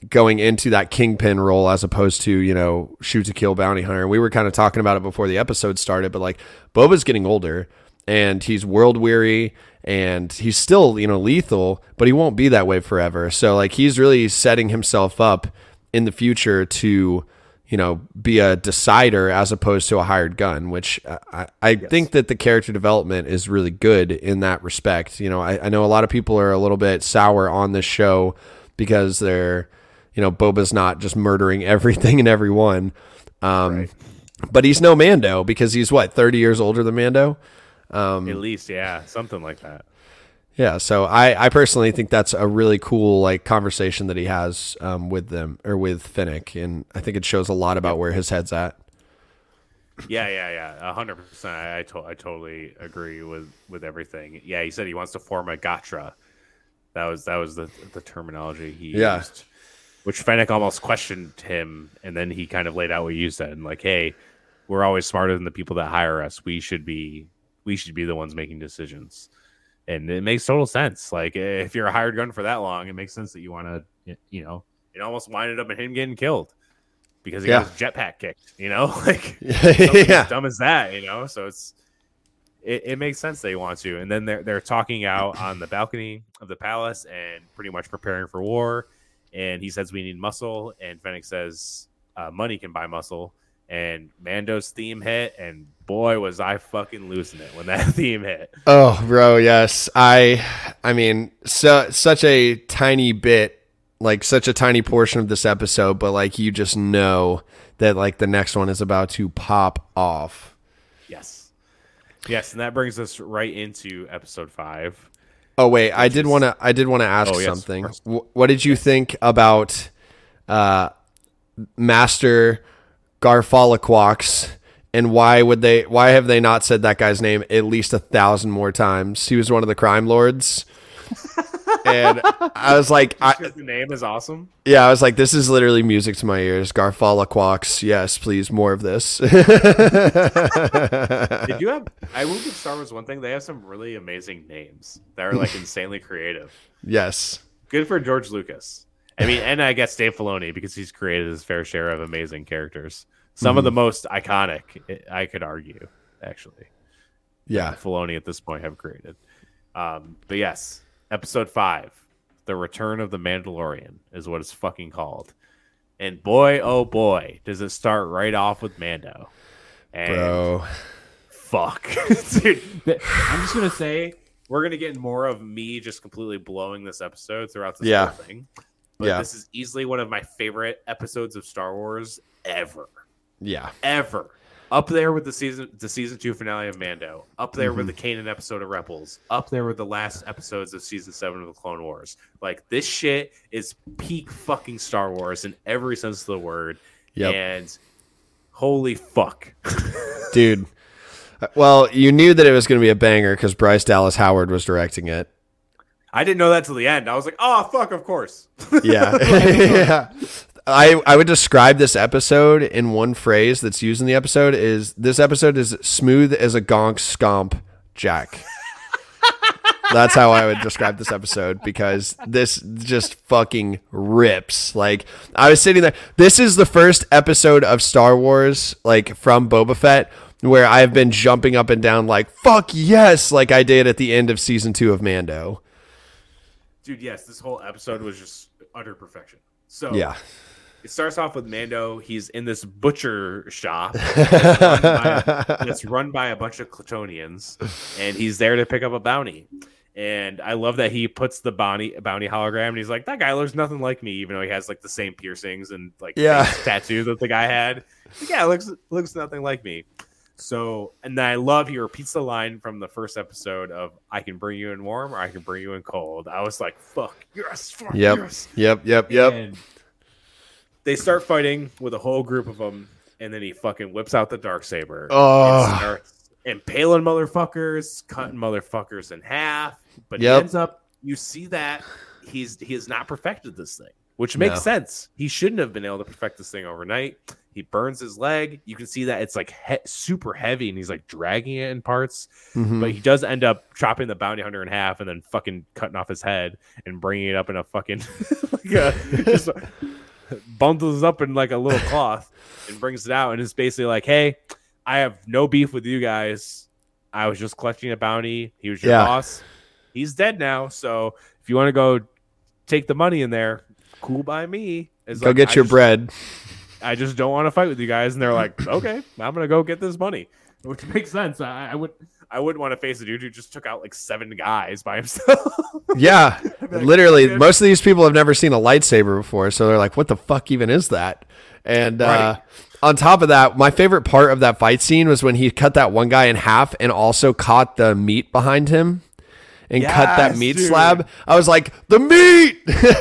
going into that Kingpin role as opposed to, you know, shoot to kill bounty hunter. We were kind of talking about it before the episode started, but like Boba's getting older and he's world weary and he's still, you know, lethal, but he won't be that way forever. So like he's really setting himself up in the future to, you know, be a decider as opposed to a hired gun, which I, I yes. think that the character development is really good in that respect. You know, I, I know a lot of people are a little bit sour on this show because they're, you know, Boba's not just murdering everything and everyone. Um, right. But he's no Mando because he's what, thirty years older than Mando? Um, At least, yeah, something like that. Yeah, so I, I personally think that's a really cool like conversation that he has um, with them or with Finnick, and I think it shows a lot about where his head's at. Yeah, yeah, yeah, a hundred percent. I I, to- I totally agree with, with everything. Yeah, he said he wants to form a Gatra. That was that was the the terminology he yeah. used, which Fennec almost questioned him, and then he kind of laid out what you said, and like, hey, we're always smarter than the people that hire us. We should be we should be the ones making decisions. And it makes total sense. Like, if you're a hired gun for that long, it makes sense that you want to, you know, it almost winded up in him getting killed because he yeah. got his jetpack kicked, you know, like something yeah. as dumb as that, you know. So it's it, it makes sense they want to. And then they're they're talking out on the balcony of the palace and pretty much preparing for war. And he says we need muscle, and Fennec says uh, money can buy muscle. And Mando's theme hit, and boy, was I fucking losing it when that theme hit. Oh, bro, yes. I I mean, so such a tiny bit, like such a tiny portion of this episode, but like you just know that like the next one is about to pop off. Yes. Yes, and that brings us right into episode five. Oh, wait, I did want to I did want to ask oh, yes, something. What did you think about uh, Master Garfalaquax, and why would they why have they not said that guy's name at least a thousand more times? He was one of the crime lords. And I was like, I, the name is awesome. Yeah, I was like, this is literally music to my ears. Garfalaquax, yes, please, more of this. Did you have I will give Star Wars one thing, they have some really amazing names that are like insanely creative. Yes. Good for George Lucas. I mean, and I guess Dave Filoni, because he's created his fair share of amazing characters. Some mm-hmm. of the most iconic, I could argue, actually. Yeah. Filoni at this point have created. Um, but yes, episode five, The Return of the Mandalorian is what it's fucking called. And boy, oh boy, does it start right off with Mando. And Bro. Fuck. Dude, I'm just going to say, we're going to get more of me just completely blowing this episode throughout this yeah. whole thing. But yeah. this is easily one of my favorite episodes of Star Wars ever. Yeah. Ever. Up there with the season the season two finale of Mando. Up there mm-hmm. with the Kanan episode of Rebels. Up there with the last episodes of season seven of the Clone Wars. Like, this shit is peak fucking Star Wars in every sense of the word. Yep. And holy fuck. Dude. Well, you knew that it was going to be a banger because Bryce Dallas Howard was directing it. I didn't know that till the end. I was like, oh, fuck, of course. Yeah. yeah. I, I would describe this episode in one phrase that's used in the episode is this episode is smooth as a gonk scomp jack. That's how I would describe this episode because this just fucking rips. Like, I was sitting there. This is the first episode of Star Wars, like, from Boba Fett, where I've been jumping up and down like, fuck yes, like I did at the end of season two of Mando. Dude, yes, this whole episode was just utter perfection. So yeah. It starts off with Mando. He's in this butcher shop that's run by, that's run by a bunch of Clitonians, and he's there to pick up a bounty. And I love that he puts the bounty bounty hologram, and he's like, that guy looks nothing like me, even though he has like the same piercings and like yeah. tattoos that the guy had. Like, yeah, looks looks nothing like me. So, and then I love he repeats the line from the first episode of "I can bring you in warm or I can bring you in cold." I was like, "Fuck yes, fuck yep, yes." Yep, yep, yep. And they start fighting with a whole group of them, and then he fucking whips out the Darksaber oh. and starts impaling motherfuckers, cutting motherfuckers in half. But yep. he ends up, you see that he's he has not perfected this thing. which makes No. sense. He shouldn't have been able to perfect this thing overnight. He burns his leg. You can see that it's like he- super heavy, and he's like dragging it in parts. Mhm. But he does end up chopping the bounty hunter in half, and then fucking cutting off his head and bringing it up in a fucking like a, just bundles up in like a little cloth and brings it out, and it's basically like, "Hey, I have no beef with you guys. I was just collecting a bounty. He was your Yeah. boss. He's dead now. So if you want to go take the money in there, cool by me. It's Go like, get I your just, bread. I just don't want to fight with you guys." And they're like, "Okay, I'm gonna go get this money," which makes sense. I, I would, I wouldn't want to face a dude who just took out like seven guys by himself. Yeah, like, literally. "Man." Most of these people have never seen a lightsaber before, so they're like, "What the fuck even is that?" And uh, Right. on top of that, my favorite part of that fight scene was when he cut that one guy in half and also caught the meat behind him and cut that Yes, meat dude. slab. I was like, "The meat!"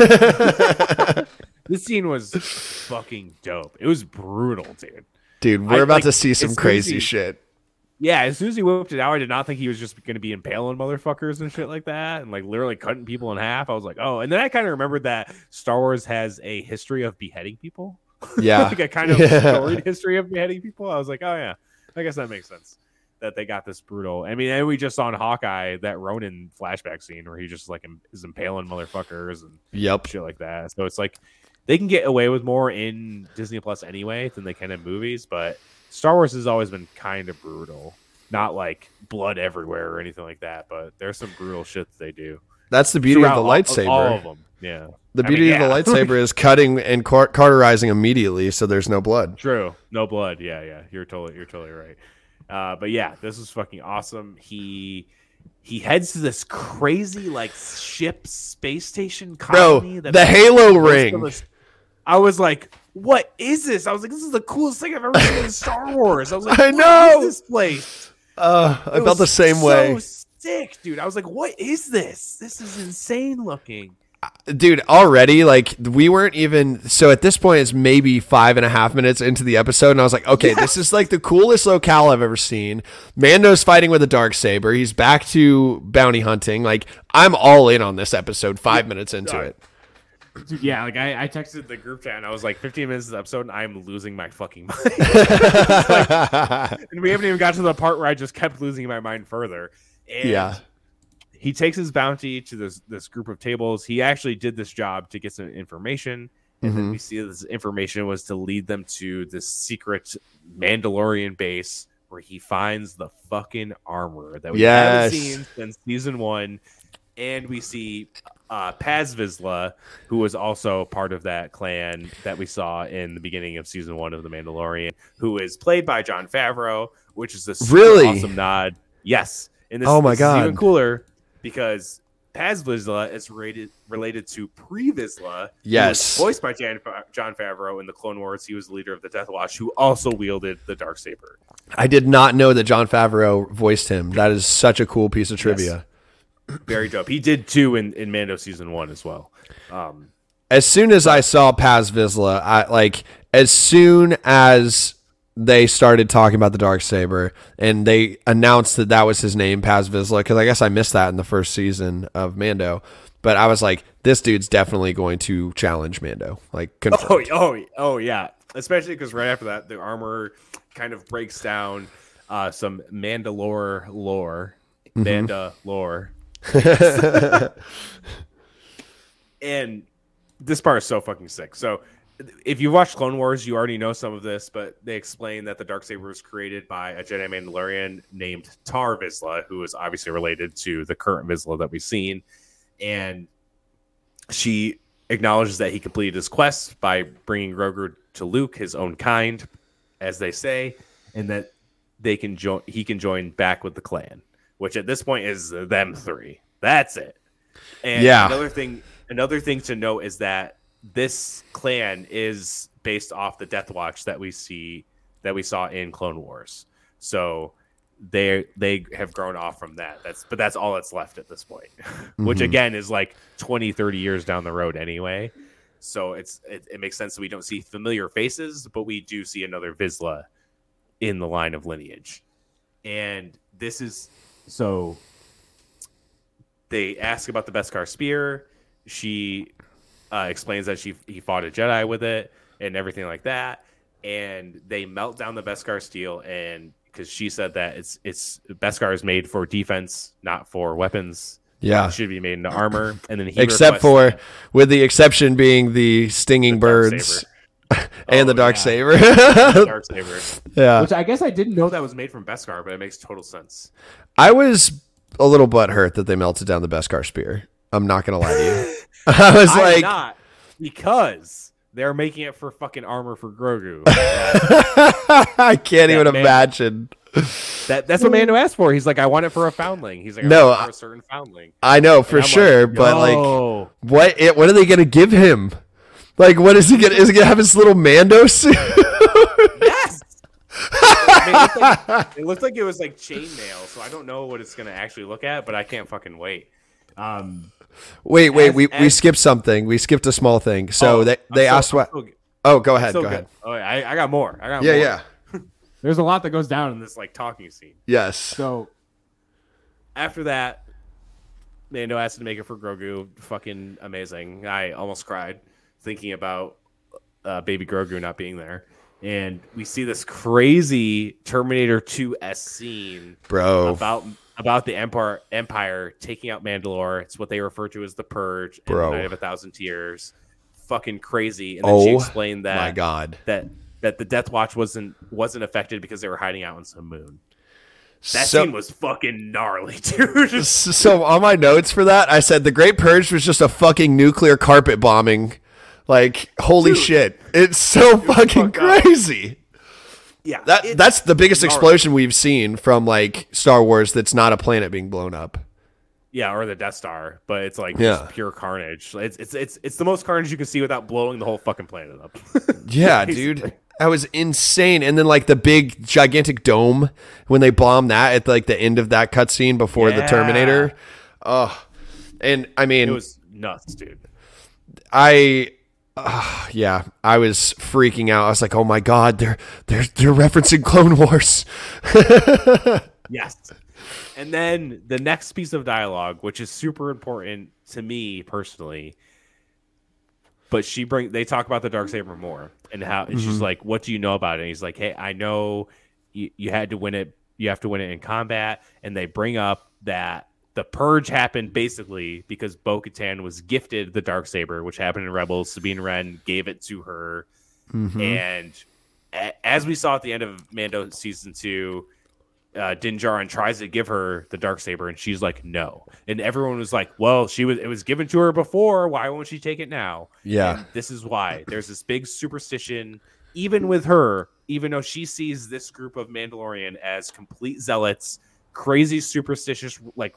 This scene was fucking dope. It was brutal, dude. Dude, we're I, about like, to see as some soon as crazy he- shit. Yeah, as soon as he whipped it out, I did not think he was just going to be impaling motherfuckers and shit like that, and like literally cutting people in half. I was like, oh, and then I kind of remembered that Star Wars has a history of beheading people. Yeah. Like a kind of Yeah. storied history of beheading people. I was like, oh yeah, I guess that makes sense that they got this brutal. I mean, and we just saw in Hawkeye that Ronin flashback scene where he just like im- is impaling motherfuckers and Yep. shit like that. So it's like they can get away with more in Disney Plus anyway than they can in movies, but Star Wars has always been kind of brutal. Not like blood everywhere or anything like that, but there's some brutal shit that they do. That's the beauty of Throughout the all- lightsaber. All, of them. Yeah. The I beauty mean, of the yeah. lightsaber is cutting and car- cauterizing immediately, so there's no blood. True. No blood. Yeah, yeah. You're totally you're totally right. Uh, but yeah, this is fucking awesome. He he heads to this crazy like ship space station colony. Bro, the Halo ring. I was like, what is this? I was like, this is the coolest thing I've ever seen in Star Wars. I was like, I what know. is this place? Uh, I It felt was the same so way. sick, dude. I was like, what is this? This is insane looking. Dude, already, like, we weren't even. So at this point, it's maybe five and a half minutes into the episode, and I was like, okay, Yes. this is like the coolest locale I've ever seen. Mando's fighting with a Darksaber. He's back to bounty hunting. Like, I'm all in on this episode five minutes into Dog. it. Dude, yeah, like I, I texted the group chat and I was like, fifteen minutes of the episode and I'm losing my fucking mind. Like, and we haven't even got to the part where I just kept losing my mind further. And Yeah. he takes his bounty to this this group of tables. He actually did this job to get some information. And then Mhm. we see this information was to lead them to this secret Mandalorian base where he finds the fucking armor that we Yes. haven't seen since season one. And we see uh, Paz Vizsla, who was also part of that clan that we saw in the beginning of season one of The Mandalorian, who is played by Jon Favreau, which is a super Really? awesome nod. Yes. And this, Oh my this God. is even cooler because Paz Vizsla is related, related to Pre Vizsla, Yes. voiced by Jan, Jon Favreau in the Clone Wars. He was the leader of the Death Watch, who also wielded the Darksaber. I did not know that Jon Favreau voiced him. That is such a cool piece of trivia. Very dope. He did too in, in Mando season one as well. Um, As soon as I saw Paz Vizsla, I like as soon as they started talking about the Darksaber and they announced that that was his name, Paz Vizsla, because I guess I missed that in the first season of Mando. But I was like, this dude's definitely going to challenge Mando. Like, oh, confirmed. oh, oh, yeah. Especially because right after that, the armor kind of breaks down uh, some Mandalore lore, Manda lore. And this part is so fucking sick. So if you watched Clone Wars, you already know some of this, but they explain that the Darksaber was created by a Jedi Mandalorian named Tar Vizsla, who is obviously related to the current Vizsla that we've seen. And she acknowledges that he completed his quest by bringing Grogu to Luke, his own kind, as they say, and that they can join. He can join back with the clan, which at this point is them three. That's it. And Yeah. another thing, another thing to note is that this clan is based off the Death Watch that we see that we saw in Clone Wars. So they they have grown off from that. That's but that's all that's left at this point, which Mhm. again is like twenty, thirty years down the road anyway. So it's it, it makes sense that we don't see familiar faces, but we do see another Vizsla in the line of lineage. And this is so they ask about the Beskar spear. She uh, explains that she he fought a Jedi with it and everything like that. And they melt down the Beskar steel, and because she said that it's it's Beskar is made for defense, not for weapons. Yeah, it should be made into armor. And then he except for, that, with the exception being the stinging the birds and oh, the dark yeah. saber. the dark saber. Yeah, which I guess I didn't know that was made from Beskar, but it makes total sense. I was a little butthurt that they melted down the Beskar spear. I'm not gonna lie to you. I was I'm like, not, because they're making it for fucking armor for Grogu. I can't even man, imagine. That that's what Mando asked for. He's like, I want it for a foundling. He's like, I no, want it for a certain foundling. I know for sure, like, but no. like, what? It, what are they gonna give him? Like, what is he gonna? Is he gonna have his little Mando suit? Yes. I mean, it, looked like, it looked like it was like chainmail, so I don't know what it's gonna actually look at, but I can't fucking wait. Um, wait, wait, as, we as, we skipped something. We skipped a small thing. So oh, they they I'm asked so, what? So, oh, go ahead, so go good. ahead. Oh, I, I got more. I got yeah, more. yeah. There's a lot that goes down in this like talking scene. Yes. So after that, Mando asked to make it for Grogu. Fucking amazing. I almost cried thinking about uh, baby Grogu not being there. And we see this crazy Terminator two-esque scene, bro, about about the Empire Empire taking out Mandalore. It's what they refer to as the Purge, bro. And the Night of a Thousand Tears. Fucking crazy. And then oh, she explained that my God. that that the Death Watch wasn't wasn't affected because they were hiding out on some moon. That so, scene was fucking gnarly, dude. So on my notes for that, I said the Great Purge was just a fucking nuclear carpet bombing. Like, holy dude, shit. It's so it fucking crazy. Up. Yeah. That that's the biggest gnarly. explosion we've seen from like Star Wars that's not a planet being blown up. Yeah, or the Death Star, but it's like yeah. just pure carnage. It's it's it's it's the most carnage you can see without blowing the whole fucking planet up. Yeah, dude. That was insane. And then like the big gigantic dome when they bombed that at like the end of that cutscene before yeah. the Terminator. Oh, and I mean, it was nuts, dude. I, uh, yeah, I was freaking out. I was like, oh my God, they're they're they're referencing Clone Wars. Yes. And then the next piece of dialogue, which is super important to me personally, but she bring they talk about the Darksaber more and how and mm-hmm. she's like, "What do you know about it?" And he's like, "Hey, I know you, you had to win it. You have to win it in combat." And they bring up that the Purge happened basically because Bo-Katan was gifted the Darksaber, which happened in Rebels. Sabine Wren gave it to her, mm-hmm. and a, as we saw at the end of Mando season two. Uh, Din Djarin tries to give her the Darksaber, and she's like, no. And everyone was like, well, she was it was given to her before. Why won't she take it now? Yeah. And this is why. There's this big superstition, even with her, even though she sees this group of Mandalorian as complete zealots, crazy superstitious, like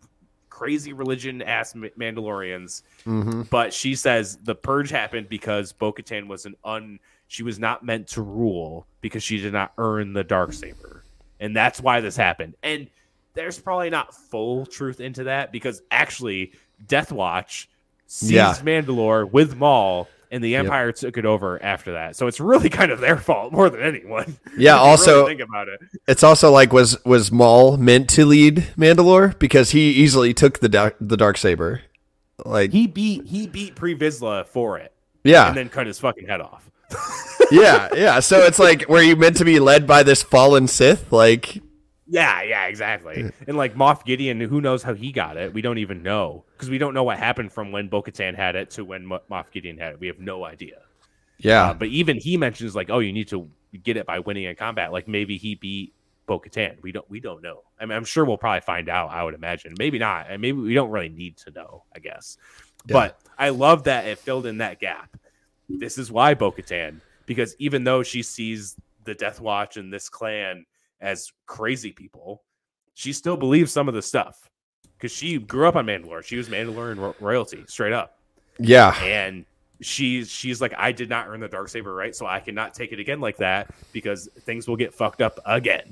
crazy religion-ass Mandalorians. Mm-hmm. But she says the Purge happened because Bo-Katan was an un... She was not meant to rule because she did not earn the Darksaber. And that's why this happened. And there's probably not full truth into that because actually Death Watch seized yeah. Mandalore with Maul and the Empire yep. took it over after that. So it's really kind of their fault more than anyone. Yeah, also really think about it. It's also like was was Maul meant to lead Mandalore because he easily took the da- the Darksaber. Like he beat he beat Pre Vizsla for it. Yeah. And then cut his fucking head off. yeah, yeah. So it's like, were you meant to be led by this fallen Sith? Like, yeah, yeah, exactly. And like Moff Gideon, who knows how he got it? We don't even know because we don't know what happened from when Bo-Katan had it to when Mo- Moff Gideon had it. We have no idea. Yeah, uh, but even he mentions like, oh, you need to get it by winning in combat. Like maybe he beat Bo-Katan. We don't, we don't know. I mean, I'm sure we'll probably find out. I would imagine. Maybe not. And maybe we don't really need to know. I guess. Yeah. But I love that it filled in that gap. This is why Bo-Katan. Because even though she sees the Death Watch and this clan as crazy people, she still believes some of the stuff. Because she grew up on Mandalore. She was Mandalorian ro- royalty, straight up. Yeah. And she's she's like, I did not earn the Darksaber, right? So I cannot take it again like that because things will get fucked up again.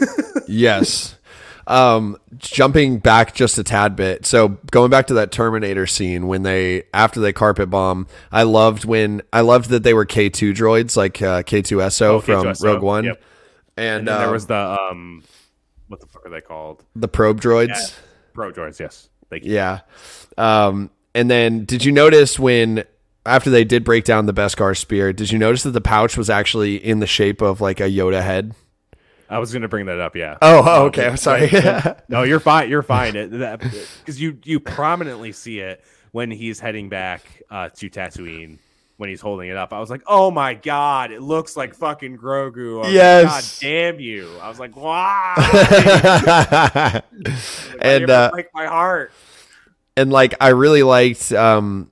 Yes. Um, jumping back just a tad bit. So going back to that Terminator scene when they, after they carpet bomb, I loved when, I loved that they were K two droids, like uh, K two S O oh, from K two S O. Rogue One. Yep. And, and then um, there was the, um, what the fuck are they called? The probe droids. Yeah. Probe droids, yes. Thank you. Yeah. Um, and then did you notice when after they did break down the Beskar spear, did you notice that the pouch was actually in the shape of like a Yoda head? I was gonna bring that up, yeah. Oh, oh okay. I'm sorry. No, you're fine. You're fine. Because you you prominently see it when he's heading back uh, to Tatooine. When he's holding it up, I was like, "Oh my god, it looks like fucking Grogu!" I was yes, like, God damn you! I was like, "Wow!" like, and uh, like my heart. And like, I really liked um,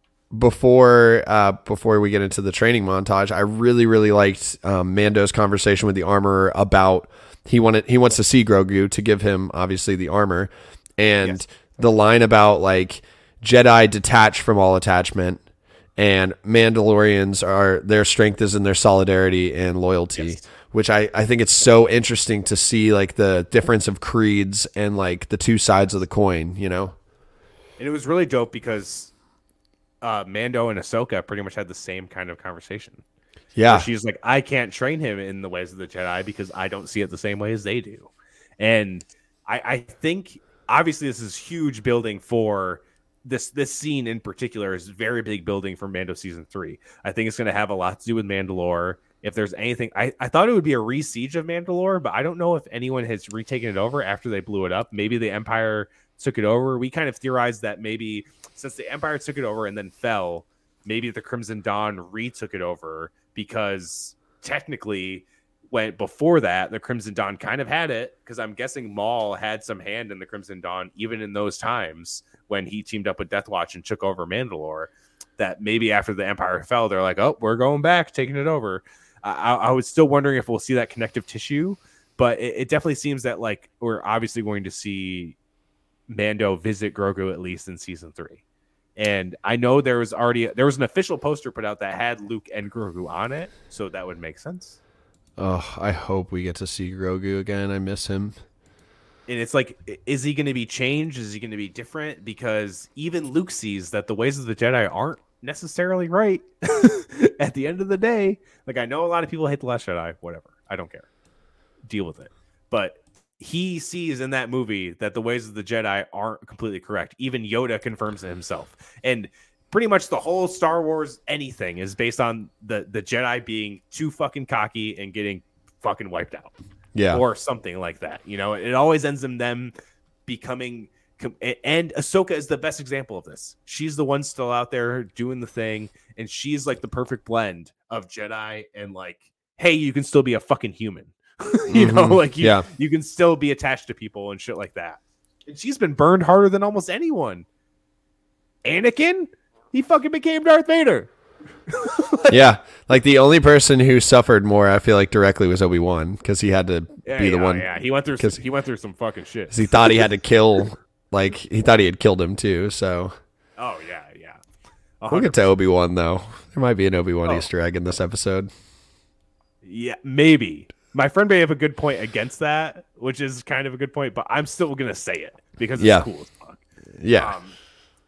before uh, before we get into the training montage. I really really liked um, Mando's conversation with the armorer about he wanted he wants to see Grogu to give him obviously the armor, and yes. the line about like Jedi detach from all attachment. And Mandalorians are their strength is in their solidarity and loyalty, yes. which I, I think it's so interesting to see like the difference of creeds and like the two sides of the coin, you know? And it was really dope because uh, Mando and Ahsoka pretty much had the same kind of conversation. Yeah. She's like, I can't train him in the ways of the Jedi because I don't see it the same way as they do. And I, I think obviously this is huge building for This this scene in particular is very big building for Mando season three. I think it's going to have a lot to do with Mandalore. If there's anything, I, I thought it would be a re-siege of Mandalore, but I don't know if anyone has retaken it over after they blew it up. Maybe the Empire took it over. We kind of theorized that maybe since the Empire took it over and then fell, maybe the Crimson Dawn retook it over because technically when before that, the Crimson Dawn kind of had it because I'm guessing Maul had some hand in the Crimson Dawn even in those times when he teamed up with Death Watch and took over Mandalore, that maybe after the Empire fell, they're like, oh, we're going back, taking it over. I, I was still wondering if we'll see that connective tissue, but it, it definitely seems that like we're obviously going to see Mando visit Grogu at least in season three. And I know there was already there was an official poster put out that had Luke and Grogu on it, so that would make sense. Oh, I hope we get to see Grogu again. I miss him. And it's like, is he going to be changed? Is he going to be different? Because even Luke sees that the ways of the Jedi aren't necessarily right at the end of the day. Like, I know a lot of people hate The Last Jedi, whatever. I don't care. Deal with it. But he sees in that movie that the ways of the Jedi aren't completely correct. Even Yoda confirms it himself. And pretty much the whole Star Wars anything is based on the, the Jedi being too fucking cocky and getting fucking wiped out. Yeah. Or something like that. You know, it always ends in them becoming. And Ahsoka is the best example of this. She's the one still out there doing the thing. And she's like the perfect blend of Jedi and like, hey, you can still be a fucking human. you mm-hmm. know, like you, yeah. you can still be attached to people and shit like that. And she's been burned harder than almost anyone. Anakin, he fucking became Darth Vader. Yeah, like the only person who suffered more, I feel like directly was Obi-Wan because he had to yeah, be the yeah, one. Yeah, he went through. Some, he went through some fucking shit. He thought he had to kill, like he thought he had killed him too. So. Oh yeah, yeah. one hundred percent. We'll get to Obi-Wan though. There might be an Obi-Wan oh. Easter egg in this episode. Yeah, maybe. My friend may have a good point against that, which is kind of a good point, but I'm still gonna say it because it's yeah. cool as fuck. Yeah. Um,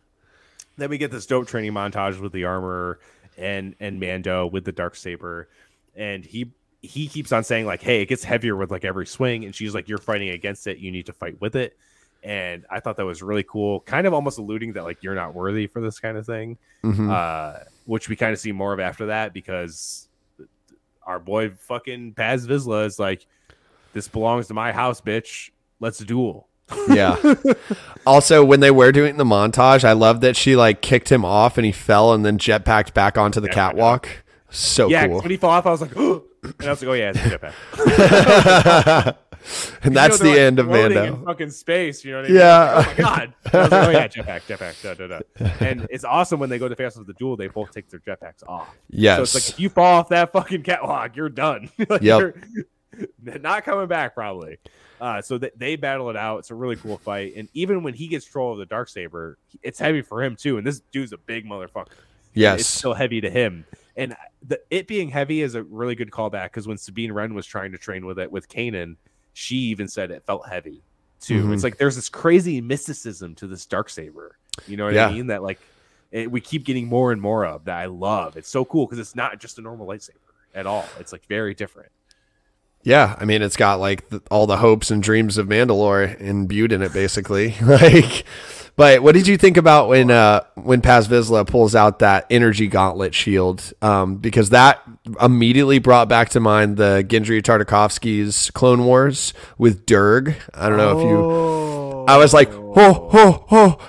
then we get this dope training montage with the armor. And and Mando with the Darksaber, and he he keeps on saying like, hey, it gets heavier with like every swing, and she's like, you're fighting against it, you need to fight with it. And I thought that was really cool, kind of almost alluding that like you're not worthy for this kind of thing, mm-hmm. uh, which we kind of see more of after that because our boy fucking Paz Vizsla is like, this belongs to my house, bitch. Let's duel. Yeah. Also, when they were doing the montage, I love that she like kicked him off and he fell and then jetpacked back onto the yeah, catwalk. So yeah, cool. When he fell off, I was like, oh, and I was like, oh yeah, it's a jetpack. And that's you know, the like end of Mando. In fucking space, you know what I mean? Yeah. Like, oh my god. And I was like, oh yeah, jetpack, jetpack, da, da, da. And it's awesome when they go to face of the duel, they both take their jetpacks off. Yes. So it's like if you fall off that fucking catwalk, you're done. Like, yep. You're not coming back probably. Uh, so th- they battle it out. It's a really cool fight. And even when he gets control of the Darksaber, it's heavy for him too. And this dude's a big motherfucker. Yes. It's still heavy to him. And the, it being heavy is a really good callback because when Sabine Wren was trying to train with it with Kanan, she even said it felt heavy too. Mm-hmm. It's like there's this crazy mysticism to this Darksaber. You know what yeah. I mean? That like it, we keep getting more and more of that I love. It's so cool because it's not just a normal lightsaber at all. It's like very different. Yeah, I mean, it's got like the, all the hopes and dreams of Mandalore imbued in it, basically. Like, But what did you think about when uh, when Paz Vizsla pulls out that energy gauntlet shield? Um, because that immediately brought back to mind the Gendry Tartakovsky's Clone Wars with Durg. I don't know oh. if you. I was like, ho ho ho,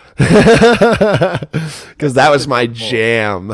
because that was my jam.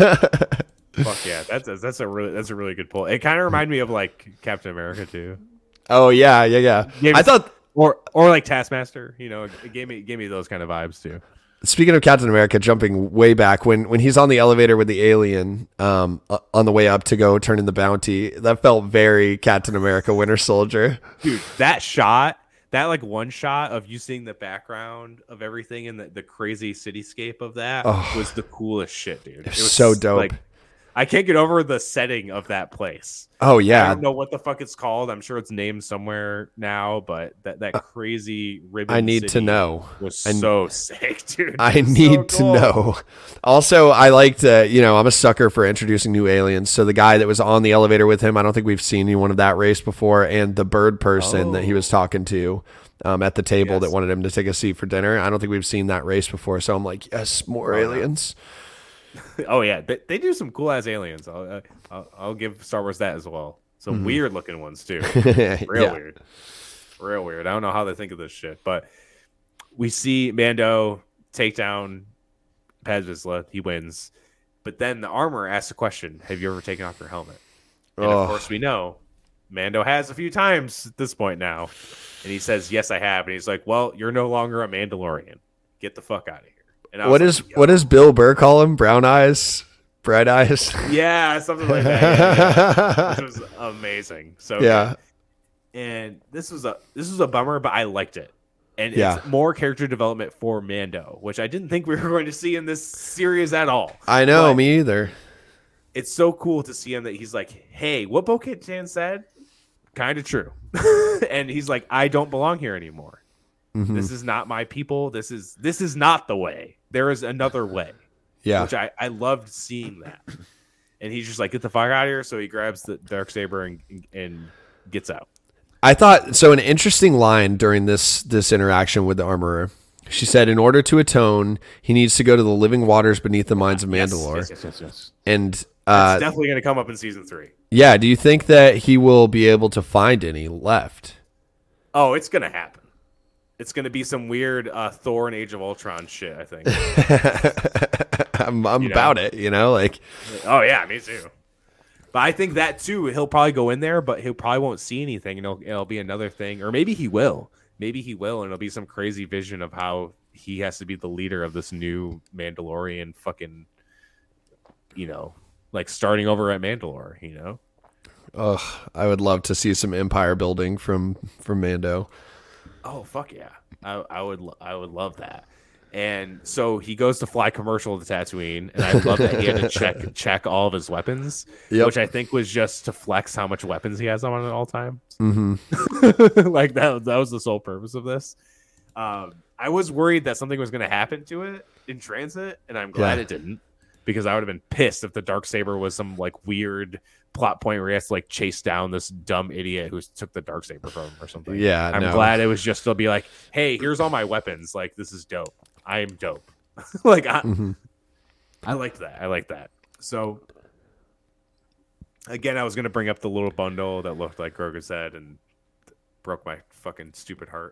Fuck yeah, that's a, that's a really that's a really good pull. It kind of reminded me of like Captain America too. Oh yeah, yeah, yeah. Gave I thought. Or or like Taskmaster, you know, it gave me gave me those kind of vibes too. Speaking of Captain America, jumping way back when when he's on the elevator with the alien um, on the way up to go turn in the bounty, that felt very Captain America Winter Soldier. Dude, that shot, that like one shot of you seeing the background of everything and the, the crazy cityscape of that oh, was the coolest shit, dude. It was, it was so dope. Like, I can't get over the setting of that place. Oh yeah, I don't know what the fuck it's called. I'm sure it's named somewhere now, but that, that crazy ribbon. I need city to know. Was I, so sick, dude. I need so cool. to know. Also, I liked. Uh, you know, I'm a sucker for introducing new aliens. So the guy that was on the elevator with him, I don't think we've seen anyone of that race before, and the bird person oh. that he was talking to. Um, at the table yes. that wanted him to take a seat for dinner. I don't think we've seen that race before, so I'm like, yes, more oh, aliens. No. Oh yeah, they, they do some cool ass aliens. I'll, I'll I'll give Star Wars that as well. Some mm-hmm. weird looking ones too. Real yeah. weird, real weird. I don't know how they think of this shit, but we see Mando take down Paz Vizsla. He wins, but then the armor asks a question: have you ever taken off your helmet? And oh. of course we know Mando has a few times at this point now, and he says, "Yes, I have." And he's like, "Well, you're no longer a Mandalorian. Get the fuck out of here." What is like, what does Bill Burr call him? Brown eyes, bright eyes. Yeah, something like that. Yeah, yeah. This was amazing. So yeah, good. And this was a this was a bummer, but I liked it. And yeah. it's more character development for Mando, which I didn't think we were going to see in this series at all. I know, but me either. It's so cool to see him that he's like, "Hey, what Bo-Katan said, kind of true," and he's like, "I don't belong here anymore. Mm-hmm. This is not my people. This is this is not the way. There is another way." Yeah. Which I, I loved seeing that. And he's just like, "Get the fuck out of here." So he grabs the Darksaber and and gets out. I thought so. An interesting line during this this interaction with the armorer. She said, "In order to atone, he needs to go to the living waters beneath the mines of Mandalore." Yes, yes, yes, yes, yes. And uh, it's definitely going to come up in season three. Yeah. Do you think that he will be able to find any left? Oh, it's going to happen. It's going to be some weird uh, Thor and Age of Ultron shit, I think. I'm, I'm about know? it, you know? like. Oh, yeah, me too. But I think that, too, he'll probably go in there, but he probably won't see anything, and it'll, it'll be another thing. Or maybe he will. Maybe he will, and it'll be some crazy vision of how he has to be the leader of this new Mandalorian fucking, you know, like starting over at Mandalore, you know? Ugh, I would love to see some empire building from, from Mando. Oh fuck yeah! I, I would I would love that. And so he goes to fly commercial to Tatooine, and I love that he had to check check all of his weapons, yep. which I think was just to flex how much weapons he has on at all times. Mm-hmm. Like that that was the sole purpose of this. Um, I was worried that something was going to happen to it in transit, and I'm glad yeah. it didn't, because I would have been pissed if the Darksaber was some like weird plot point where he has to like chase down this dumb idiot who took the Darksaber from him or something. Yeah, I'm no. glad it was just to be like, "Hey, here's all my weapons. Like, this is dope. I am dope." like, I, mm-hmm. I liked that. I like that. So, again, I was gonna bring up the little bundle that looked like Grogu's head and broke my fucking stupid heart.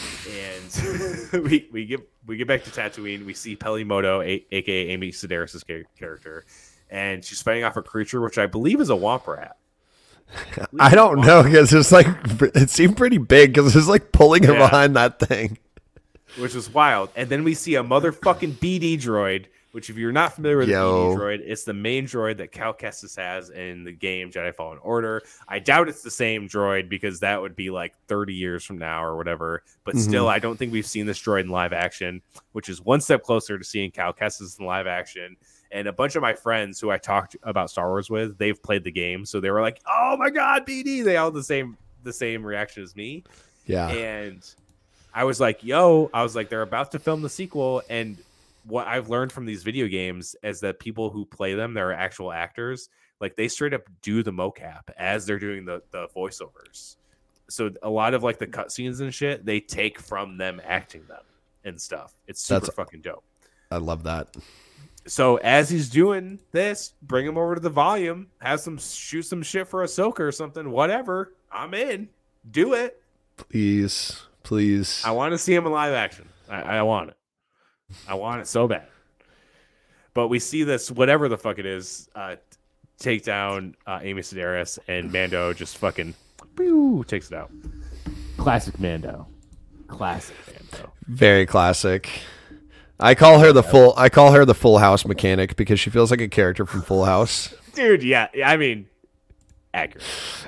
And we we get we get back to Tatooine. We see Peli Motto, a- aka Amy Sedaris' character. And she's fighting off a creature, which I believe is a Womp Rat. I, I don't know, because it's like it seemed pretty big because it's like pulling her yeah. behind that thing, which was wild. And then we see a motherfucking B D droid, which if you're not familiar with Yo. the B D droid, it's the main droid that Cal Kestis has in the game Jedi Fallen Order. I doubt it's the same droid because that would be like thirty years from now or whatever. But mm-hmm. still, I don't think we've seen this droid in live action, which is one step closer to seeing Cal Kestis in live action. And a bunch of my friends who I talked about Star Wars with, they've played the game, so they were like, "Oh my god, B D!" They all had the same the same reaction as me. Yeah. And I was like, "Yo," I was like, "They're about to film the sequel," and what I've learned from these video games is that people who play them, they're actual actors. Like they straight up do the mocap as they're doing the the voiceovers. So a lot of like the cutscenes and shit, they take from them acting them. and stuff. It's super That's, fucking dope. I love that. So as he's doing this, bring him over to the volume, have some shoot some shit for Ahsoka or something, whatever. I'm in. Do it. Please, please. I want to see him in live action. I, I want it. I want it so bad. But we see this, whatever the fuck it is, uh, take down uh, Amy Sedaris, and Mando just fucking pew, takes it out. Classic Mando. Classic Mando. Very classic. I call her the full. I call her the Full House mechanic because she feels like a character from Full House. Dude, yeah, I mean, accurate.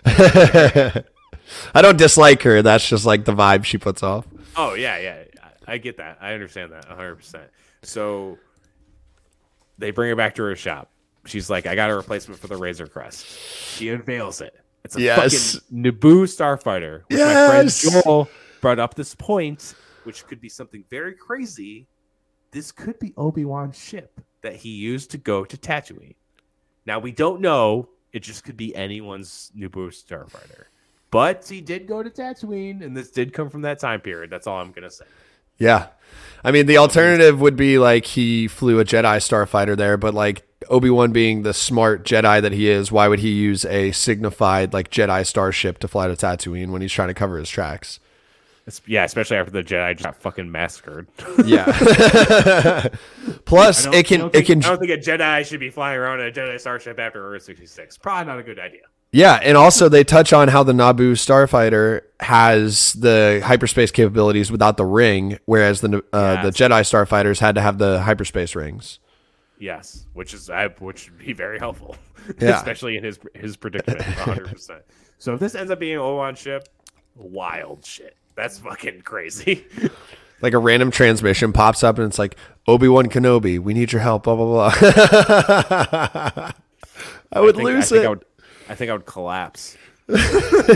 I don't dislike her. That's just like the vibe she puts off. Oh yeah, yeah, I get that. I understand that one hundred percent. So they bring her back to her shop. She's like, I got a replacement for the Razor Crest. She unveils it. It's a yes. fucking Naboo starfighter. Which yes. My friend Joel brought up this point, which could be something very crazy. This could be Obi-Wan's ship that he used to go to Tatooine. Now, we don't know. It just could be anyone's Naboo starfighter. But he did go to Tatooine, and this did come from that time period. That's all I'm going to say. Yeah. I mean, the alternative would be like he flew a Jedi starfighter there, but like Obi-Wan being the smart Jedi that he is, why would he use a signified like Jedi starship to fly to Tatooine when he's trying to cover his tracks? It's, yeah, especially after the Jedi just got fucking massacred. Yeah. Plus, it can think, it can. I don't think a Jedi should be flying around in a Jedi starship after Order sixty-six. Probably not a good idea. Yeah, and also they touch on how the Naboo starfighter has the hyperspace capabilities without the ring, whereas the uh, yes. the Jedi starfighters had to have the hyperspace rings. Yes, which is I, which would be very helpful, yeah. especially in his his predicament, one hundred percent. So if this ends up being an Obi-Wan ship, wild shit. That's fucking crazy. Like a random transmission pops up and it's like, Obi-Wan Kenobi, we need your help, blah, blah, blah. I would I think, lose I think it. I would, I think I would collapse. Then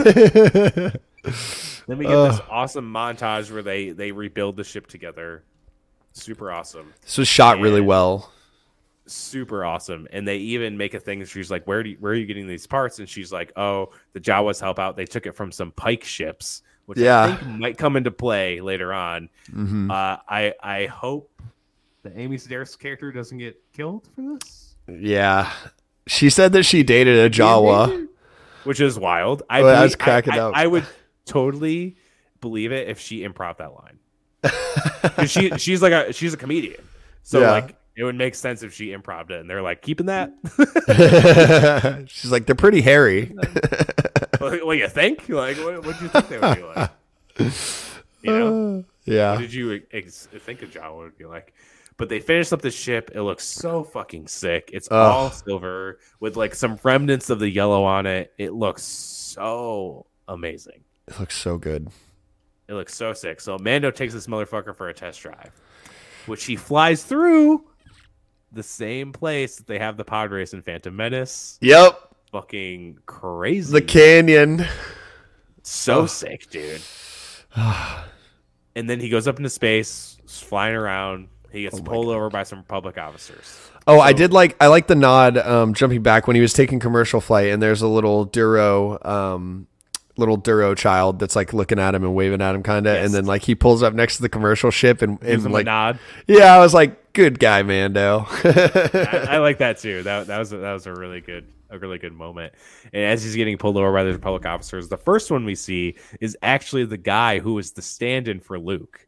we get uh, this awesome montage where they, they rebuild the ship together. Super awesome. This was shot and really well. Super awesome. And they even make a thing. She's like, where do you, where are you getting these parts? And she's like, oh, the Jawas help out. They took it from some Pike ships, which yeah. I think might come into play later on. Mm-hmm. Uh, I I hope that Amy Sedaris' character doesn't get killed for this. Yeah. She said that she dated a Jawa. Which is wild. I, well, believe, I was cracking I, up. I, I would totally believe it if she improv that line. she she's like a she's a comedian. So yeah. like it would make sense if she improved it and they're like keeping that. She's like, they're pretty hairy. What you think? Like, what what do you think they would be like? You know? Uh, yeah. What did you ex- think a Jawa would be like? But they finished up the ship. It looks so fucking sick. It's Ugh. all silver with like some remnants of the yellow on it. It looks so amazing. It looks so good. It looks so sick. So Mando takes this motherfucker for a test drive, which he flies through the same place that they have the pod race in Phantom Menace. Yep. Fucking crazy. The canyon. So oh. sick, dude. And then he goes up into space, flying around. He gets oh pulled God. over by some Republic officers. Oh, so, I did like I like the nod um, jumping back when he was taking commercial flight, and there's a little Duro, um, little Duro child that's like looking at him and waving at him, kind of, yes. and then like he pulls up next to the commercial ship and, and him like a nod. Yeah, I was like, good guy, Mando. I, I like that too. That that was a, that was a really good. A really good moment. And as he's getting pulled over by the Republic officers, the first one we see is actually the guy who was the stand-in for Luke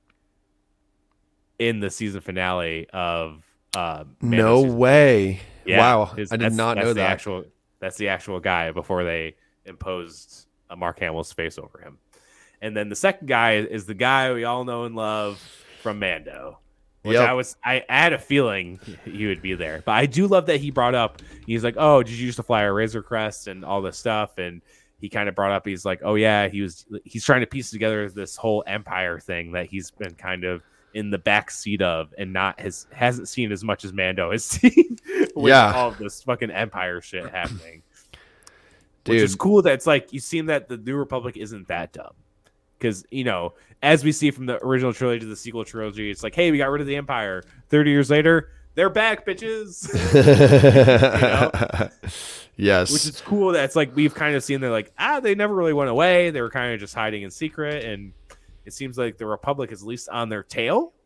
in the season finale of uh, No way. Yeah, wow. His, I did not know that's that. The actual, that's the actual guy before they imposed a Mark Hamill's face over him. And then the second guy is the guy we all know and love from Mando. Which yep. I was, I had a feeling he would be there, but I do love that he brought up. He's like, "Oh, did you used to fly a Razor Crest and all this stuff?" And he kind of brought up. He's like, "Oh yeah, he was. He's trying to piece together this whole Empire thing that he's been kind of in the back seat of, and not has hasn't seen as much as Mando has seen. With yeah, all of this fucking Empire shit happening, dude. Which is cool. That it's like you seem that the New Republic isn't that dumb. Because, you know, as we see from the original trilogy to the sequel trilogy, it's like, hey, we got rid of the Empire. thirty years later, they're back, bitches. You know? Yes. Which is cool. That's like, we've kind of seen they're like, ah, they never really went away. They were kind of just hiding in secret. And it seems like the Republic is at least on their tail.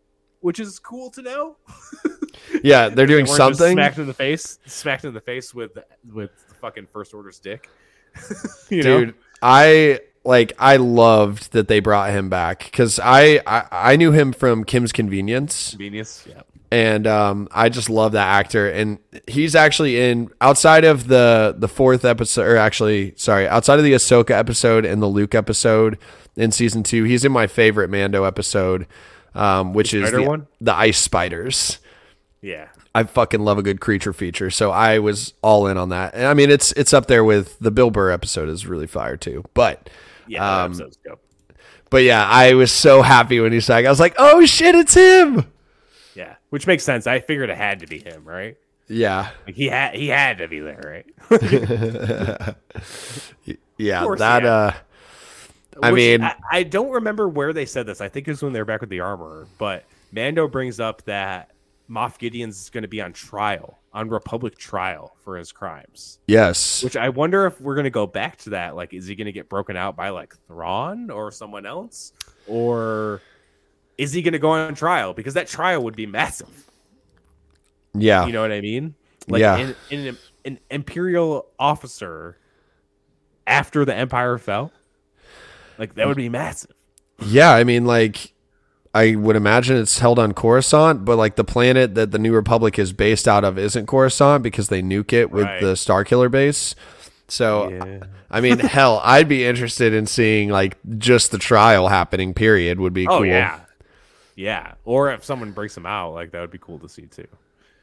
which is cool to know. Yeah, they're doing They weren't just something. smacked in the face, smacked in the face with with the fucking First Order's dick. you know? Dude, I like I loved that they brought him back because I, I I knew him from Kim's Convenience. Convenience, yeah. And um, I just love that actor, and he's actually in outside of the the fourth episode, or actually, sorry, outside of the Ahsoka episode and the Luke episode in season two, he's in my favorite Mando episode, um, which The is spider the, one? the ice spiders. Yeah. I fucking love a good creature feature, so I was all in on that. And I mean, it's it's up there with the Bill Burr episode is really fire too, but Yeah, that um, episode's dope. but yeah, I was so happy when he sang. I was like, oh shit, it's him. Yeah, which makes sense. I figured it had to be him, right? Yeah. Like he had he had to be there, right? Yeah, course that he had. uh I Which mean, I, I don't remember where they said this. I think it was when they were back with the armor. But Mando brings up that Moff Gideon's going to be on trial, on Republic trial for his crimes. yes. Which I wonder if we're going to go back to that. Like, is he going to get broken out by like Thrawn or someone else, or is he going to go on trial? Because that trial would be massive. Yeah. You know what I mean? Like, Yeah. in, in an, an Imperial officer after the Empire fell. Like, that would be massive. Yeah, I mean, like, I would imagine it's held on Coruscant, but like the planet that the New Republic is based out of isn't Coruscant because they nuke it with Right. the Starkiller base. So, Yeah. I mean, hell, I'd be interested in seeing like just the trial happening. Period would be Oh cool. yeah, yeah. Or if someone breaks them out, like that would be cool to see too.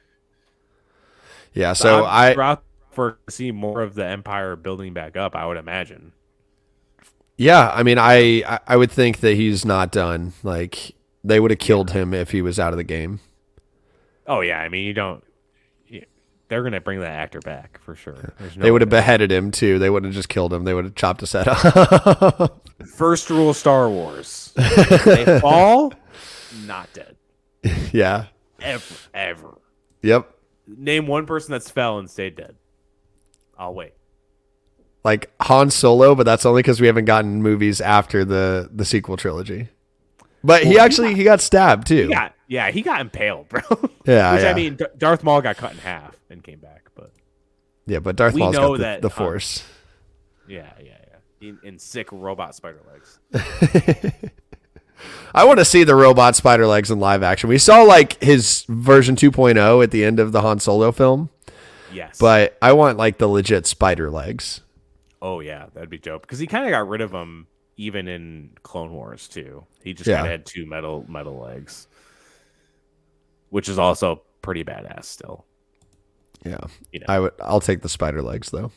Yeah. So I, throughout for to see more of the Empire building back up. I would imagine. yeah, I mean, I, I- I would think that he's not done. Like they would have killed him if he was out of the game. Oh yeah, I mean you don't. Yeah, they're gonna bring that actor back for sure. There's no They would have way. beheaded him too. They wouldn't have just killed him. They would have chopped his head off. First rule of Star Wars: if they fall, not dead. Yeah. Ever, ever. Yep. Name one person that's fell and stayed dead. I'll wait. Like Han Solo, but that's only because we haven't gotten movies after the the sequel trilogy. But he Well, he actually he got stabbed too. He got, yeah, he got impaled, bro. Yeah, Which yeah. I mean, D- Darth Maul got cut in half and came back, but Yeah, but Darth We Maul's know got the, that, the um, Force. yeah, yeah, yeah. In, in sick robot spider legs. I want to see the robot spider legs in live action. We saw like his version two point oh at the end of the Han Solo film, Yes. but I want like the legit spider legs. Oh yeah, that'd be dope. Because he kind of got rid of them even in Clone Wars too. He just Yeah. kind of had two metal metal legs, which is also pretty badass still. Yeah. You know. I would I'll take the spider legs though.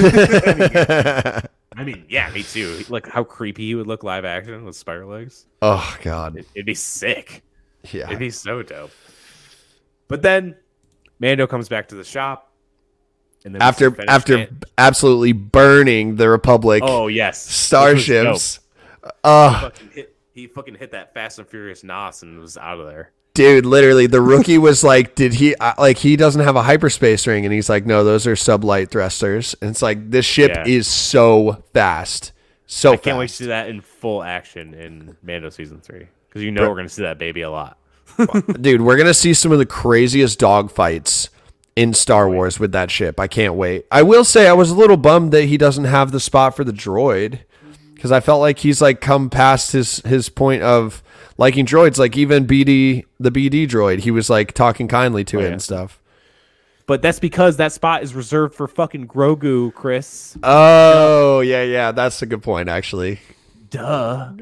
I mean, yeah, me too. Like how creepy he would look live action with spider legs. Oh god. It, it'd be sick. Yeah. It'd be so dope. But then Mando comes back to the shop, and then we After see Fennec after Shand- absolutely burning the Republic oh yes, This was starships. dope. Uh, Fucking hit, he fucking hit that Fast and Furious N O S and was out of there. dude, literally, the rookie was like, "Did he uh, like he doesn't have a hyperspace ring?" And he's like, "No, those are sublight thrusters." And it's like this ship Yeah. is so fast, so I can't wait to fast. see that in full action in Mando season three because you know Bro- we're gonna see that baby a lot. Dude, we're gonna see some of the craziest dogfights in Star Wars with that ship. I can't wait. I will say, I was a little bummed that he doesn't have the spot for the droid because I felt like he's like come past his his point of liking droids. Like even B D, the B D droid, he was like talking kindly to Oh, it yeah. and stuff. But that's because that spot is reserved for fucking Grogu, Chris. Oh yeah, yeah, that's a good point actually. Duh.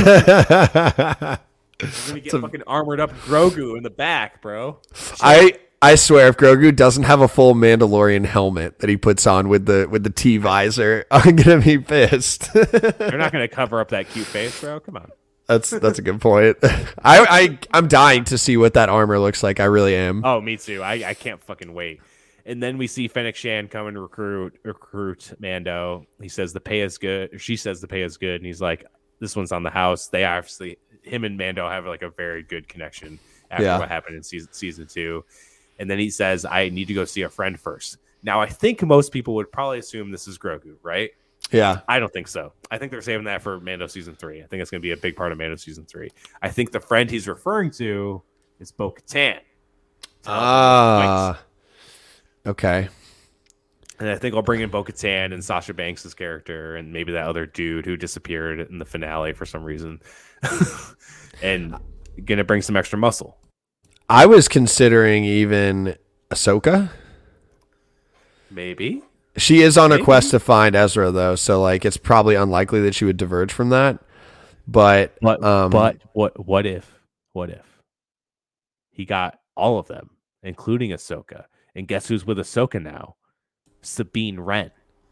You're gonna get fucking armored up Grogu in the back, bro. I I swear, if Grogu doesn't have a full Mandalorian helmet that he puts on with the with the T visor, I'm gonna be pissed. They're not gonna cover up that cute face, bro. Come on. That's that's a good point. I I I'm dying to see what that armor looks like. I really am. Oh, me too. I, I can't fucking wait. And then we see Fennec Shand come and recruit recruit Mando. He says the pay is good. Or she says the pay is good, and he's like, "This one's on the house." They obviously, him and Mando have like a very good connection after Yeah. what happened in season season two. And then he says, "I need to go see a friend first." Now, I think most people would probably assume this is Grogu, right? Yeah. I don't think so. I think they're saving that for Mando season three. I think it's going to be a big part of Mando season three. I think the friend he's referring to is Bo-Katan. Ah, okay. And I think I'll bring in Bo-Katan and Sasha Banks' character and maybe that other dude who disappeared in the finale for some reason. And gonna bring some extra muscle. I was considering even Ahsoka. Maybe. She is on Maybe. a quest to find Ezra, though, so like it's probably unlikely that she would diverge from that. But But um, but what what if what if he got all of them, including Ahsoka, and guess who's with Ahsoka now? Sabine Wren.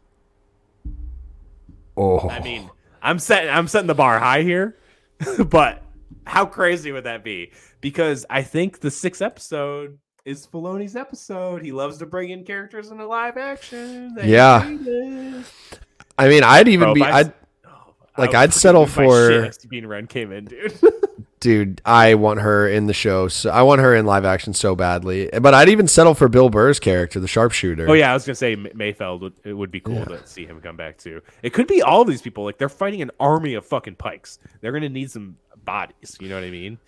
Oh, I mean, I'm setting I'm setting the bar high here, but how crazy would that be? Because I think the sixth episode is Filoni's episode. He loves to bring in characters into live action. That Yeah. I mean, I'd even Bro, be, if I- I'd Oh, like, I would I'd settle freaking lose my shit for- if Sabine Wren came in, dude. dude, I want her in the show. So I want her in live action so badly. But I'd even settle for Bill Burr's character, the sharpshooter. Oh yeah, I was gonna say M- Mayfeld. Would, it would be cool Yeah. to see him come back too. It could be all of these people. Like they're fighting an army of fucking pikes. They're gonna need some bodies. You know what I mean?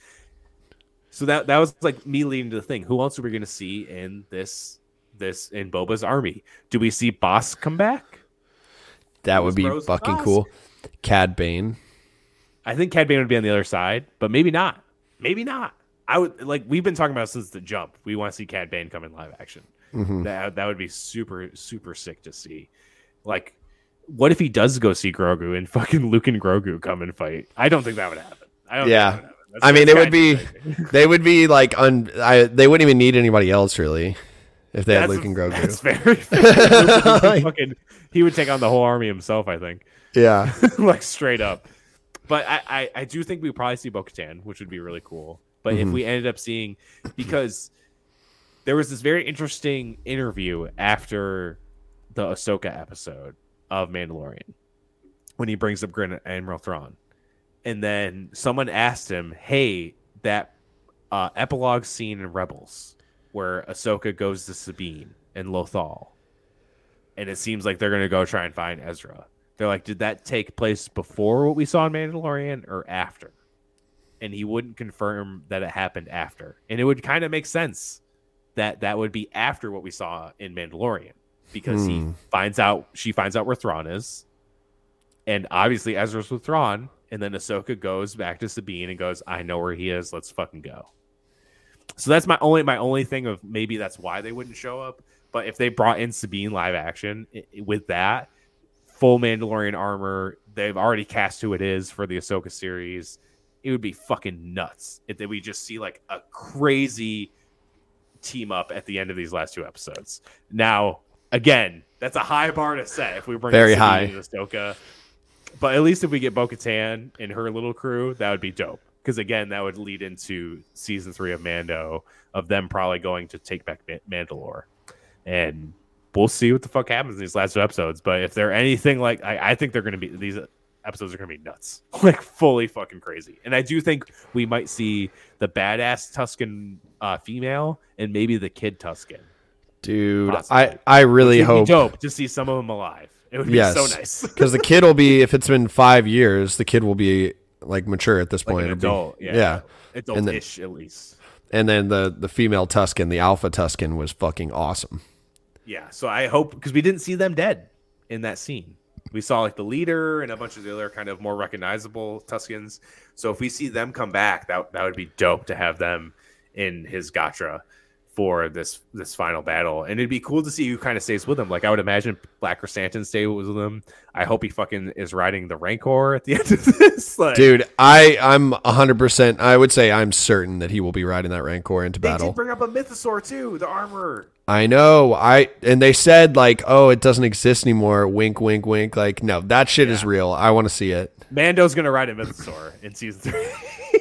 So that that was like me leading to the thing. Who else are we gonna see in this this in Boba's army? Do we see Boss come back? That would be Rose fucking Boss? cool. Cad Bane. I think Cad Bane would be on the other side, but maybe not. Maybe not. I would like we've been talking about since the jump. We want to see Cad Bane come in live action. Mhm. That that would be super super sick to see. Like, what if he does go see Grogu and fucking Luke and Grogu come and fight? I don't think that would happen. I don't Yeah. think that would happen. That's- I mean, that's it would be, kinda crazy. they would be like, un, I, they wouldn't even need anybody else really if they had That's- Luke and Grogu. That's very fair. Luke would fucking, he would take on the whole army himself, I think. Yeah. Like straight up. But I, I, I do think we probably see Bo-Katan, which would be really cool. But if Mhm. we ended up seeing, because there was this very interesting interview after the Ahsoka episode of Mandalorian when he brings up Grand Admiral Thrawn. And then someone asked him, hey, that uh, epilogue scene in Rebels where Ahsoka goes to Sabine and Lothal, and it seems like they're going to go try and find Ezra. They're like, did that take place before what we saw in Mandalorian or after? And he wouldn't confirm that it happened after. And it would kind of make sense that that would be after what we saw in Mandalorian, because Hmm. he finds out, she finds out where Thrawn is. And obviously Ezra's with Thrawn. And then Ahsoka goes back to Sabine and goes, I know where he is. Let's fucking go. So that's my only, my only thing of maybe that's why they wouldn't show up. But if they brought in Sabine live action i- with that full Mandalorian armor, they've already cast who it is for the Ahsoka series. It would be fucking nuts if we just see like a crazy team up at the end of these last two episodes. Now, again, that's a high bar to set if we bring Very Sabine high. and Ahsoka. But at least if we get Bo-Katan and her little crew, that would be dope. Because again, that would lead into season three of Mando, of them probably going to take back Ma- Mandalore. And we'll see what the fuck happens in these last two episodes. But if they're anything like, I, I think they're going to be, these episodes are going to be nuts. Like fully fucking crazy. And I do think we might see the badass Tusken uh, female and maybe the kid Tusken. Dude, Possibly. I, I really Which would hope. be dope to see some of them alive. It would be Yes. so nice. Because the kid will be, if it's been five years, the kid will be like mature at this Like point. an It'll be- adult. Yeah. yeah. Adult-ish at least. And then the, the female Tusken, the alpha Tusken, was fucking awesome. Yeah, so I hope, because we didn't see them dead in that scene. We saw like the leader and a bunch of the other kind of more recognizable Tuskens. So if we see them come back, that that would be dope to have them in his Gatra for this this final battle. And it'd be cool to see who kind of stays with him. Like I would imagine Black Chrysanthemum stay with him. I hope he fucking is riding the Rancor at the end of this. Like, Dude, I, I'm one hundred percent, I would say I'm certain that he will be riding that Rancor into they battle. did bring up a Mythosaur too, the armor. I know. I and they said like, oh, it doesn't exist anymore. Wink, wink, wink. Like, no, that shit is Yeah. real. I want to see it. Mando's gonna ride a Mythosaur in season three.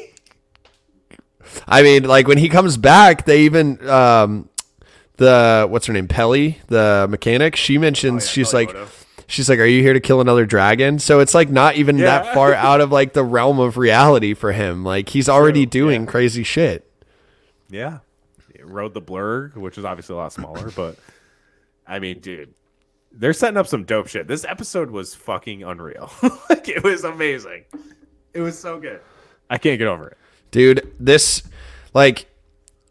I mean, like when he comes back, they even um, the what's her name, Pelly, the mechanic. She mentions Oh, yeah, she's Kelly like, Moto. she's like, are you here to kill another dragon? So it's like not even Yeah. that far out of like the realm of reality for him. Like he's already True, doing yeah. crazy shit. Yeah. It rode the Blurg, which is obviously a lot smaller, but I mean, dude, they're setting up some dope shit. This episode was fucking unreal. Like it was amazing. It was so good. I can't get over it. Dude, this like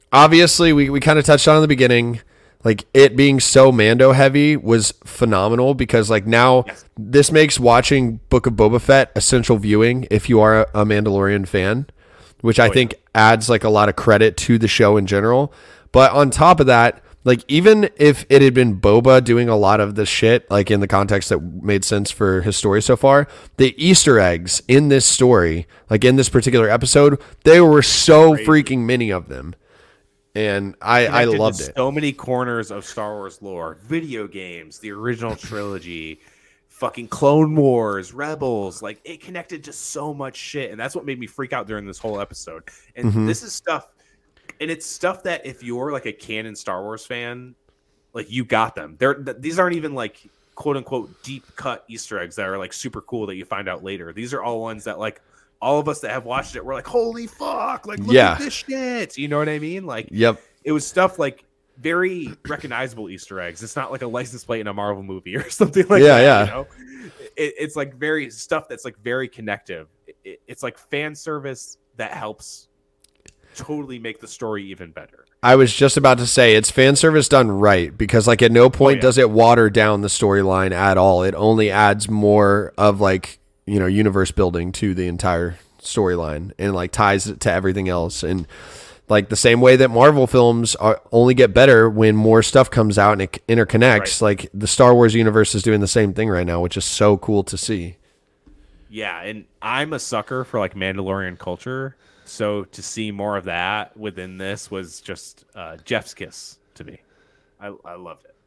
obviously we, we kind of touched on in the beginning, like it being so Mando heavy was phenomenal because like now Yes. this makes watching Book of Boba Fett essential viewing if you are a Mandalorian fan, which I Oh, think adds like a lot of credit to the show in general. But on top of that, like even if it had been Boba doing a lot of this shit, like in the context that made sense for his story so far, the Easter eggs in this story, like in this particular episode, they were so Crazy. freaking many of them. And I, I Connected loved to it. So many corners of Star Wars lore, video games, the original trilogy, fucking Clone Wars, Rebels. Like it connected to so much shit, and that's what made me freak out during this whole episode. And Mhm. this is stuff, and it's stuff that if you're like a canon Star Wars fan, like you got them. They're th- these aren't even like quote unquote deep cut Easter eggs that are like super cool that you find out later. These are all ones that like all of us that have watched it, we're like, holy fuck, like look Yeah. at this shit. You know what I mean? Like Yep. it was stuff like very recognizable Easter eggs. It's not like a license plate in a Marvel movie or something like Yeah, that. yeah. You know? it, it's like very stuff that's like very connective. It, it's like fan service that helps totally make the story even better. I was just about to say it's fan service done right because like at no point yeah. does it water down the storyline at all. It only adds more of like, you know, universe building to the entire storyline and like ties it to everything else. And like the same way that Marvel films are only get better when more stuff comes out and it interconnects, Right. like the Star Wars universe is doing the same thing right now, which is so cool to see. Yeah, and I'm a sucker for like Mandalorian culture. So to see more of that within this was just uh, Jeff's kiss to me. I, I loved it.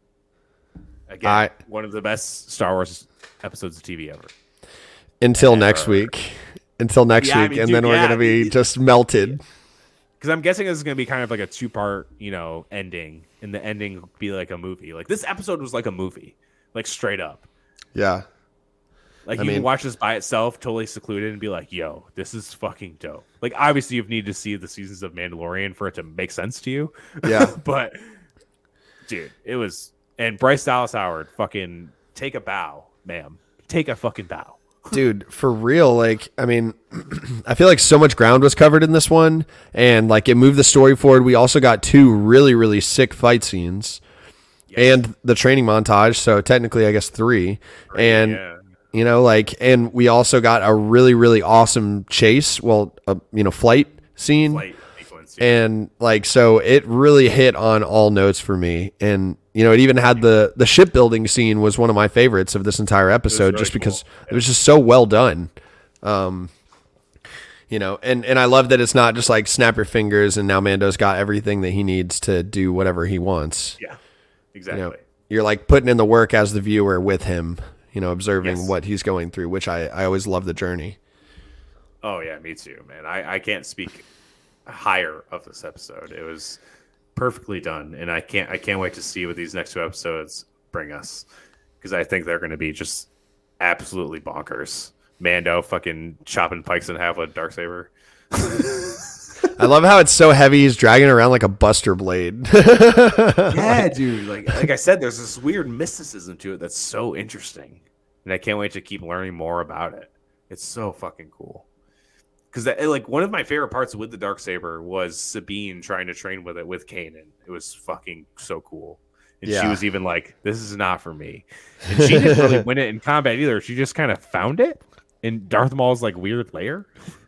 Again, I- one of the best Star Wars episodes of T V ever. Until Ever. next week. Until next Yeah, I week. mean, and dude, then we're yeah, going to be it- just melted. Because I'm guessing this is going to be kind of like a two part, you know, ending, and the ending will be like a movie. Like this episode was like a movie, like straight up. Yeah. Like I you mean- can watch this by itself, totally secluded, and be like, "Yo, this is fucking dope." Like obviously, you need to see the seasons of Mandalorian for it to make sense to you. Yeah. But dude, it was. And Bryce Dallas Howard, fucking take a bow, ma'am. Take a fucking bow. Dude, for real, like, I mean, I feel like so much ground was covered in this one, and like it moved the story forward. We also got two really, really sick fight scenes and the training montage. So technically, I guess three. And, yeah. you know, like, and we also got a really, really awesome chase. Well, a, you know, flight scene. Flight sequence. Yeah. And like, so it really hit on all notes for me. And, you know, it even had the, the shipbuilding scene was one of my favorites of this entire episode, really just because cool. it was just so well done. Um, you know, and, and I love that it's not just like snap your fingers and now Mando's got everything that he needs to do whatever he wants. Yeah, You exactly. know, you're like putting in the work as the viewer with him, you know, observing Yes. what he's going through, which I, I always love the journey. Oh yeah, me too, man. I, I can't speak higher of this episode. It was perfectly done, and I can't I can't wait to see what these next two episodes bring us, because I think they're going to be just absolutely bonkers. Mando fucking chopping pikes in half with a Darksaber. I love how it's so heavy. He's dragging around like a buster blade. Yeah, dude. Like like I said, there's this weird mysticism to it that's so interesting, and I can't wait to keep learning more about it. It's so fucking cool. Because like one of my favorite parts with the Darksaber was Sabine trying to train with it with Kanan. It was fucking so cool. And she Yeah. was even like, "This is not for me." And she didn't really win it in combat either. She just kind of found it in Darth Maul's like weird lair.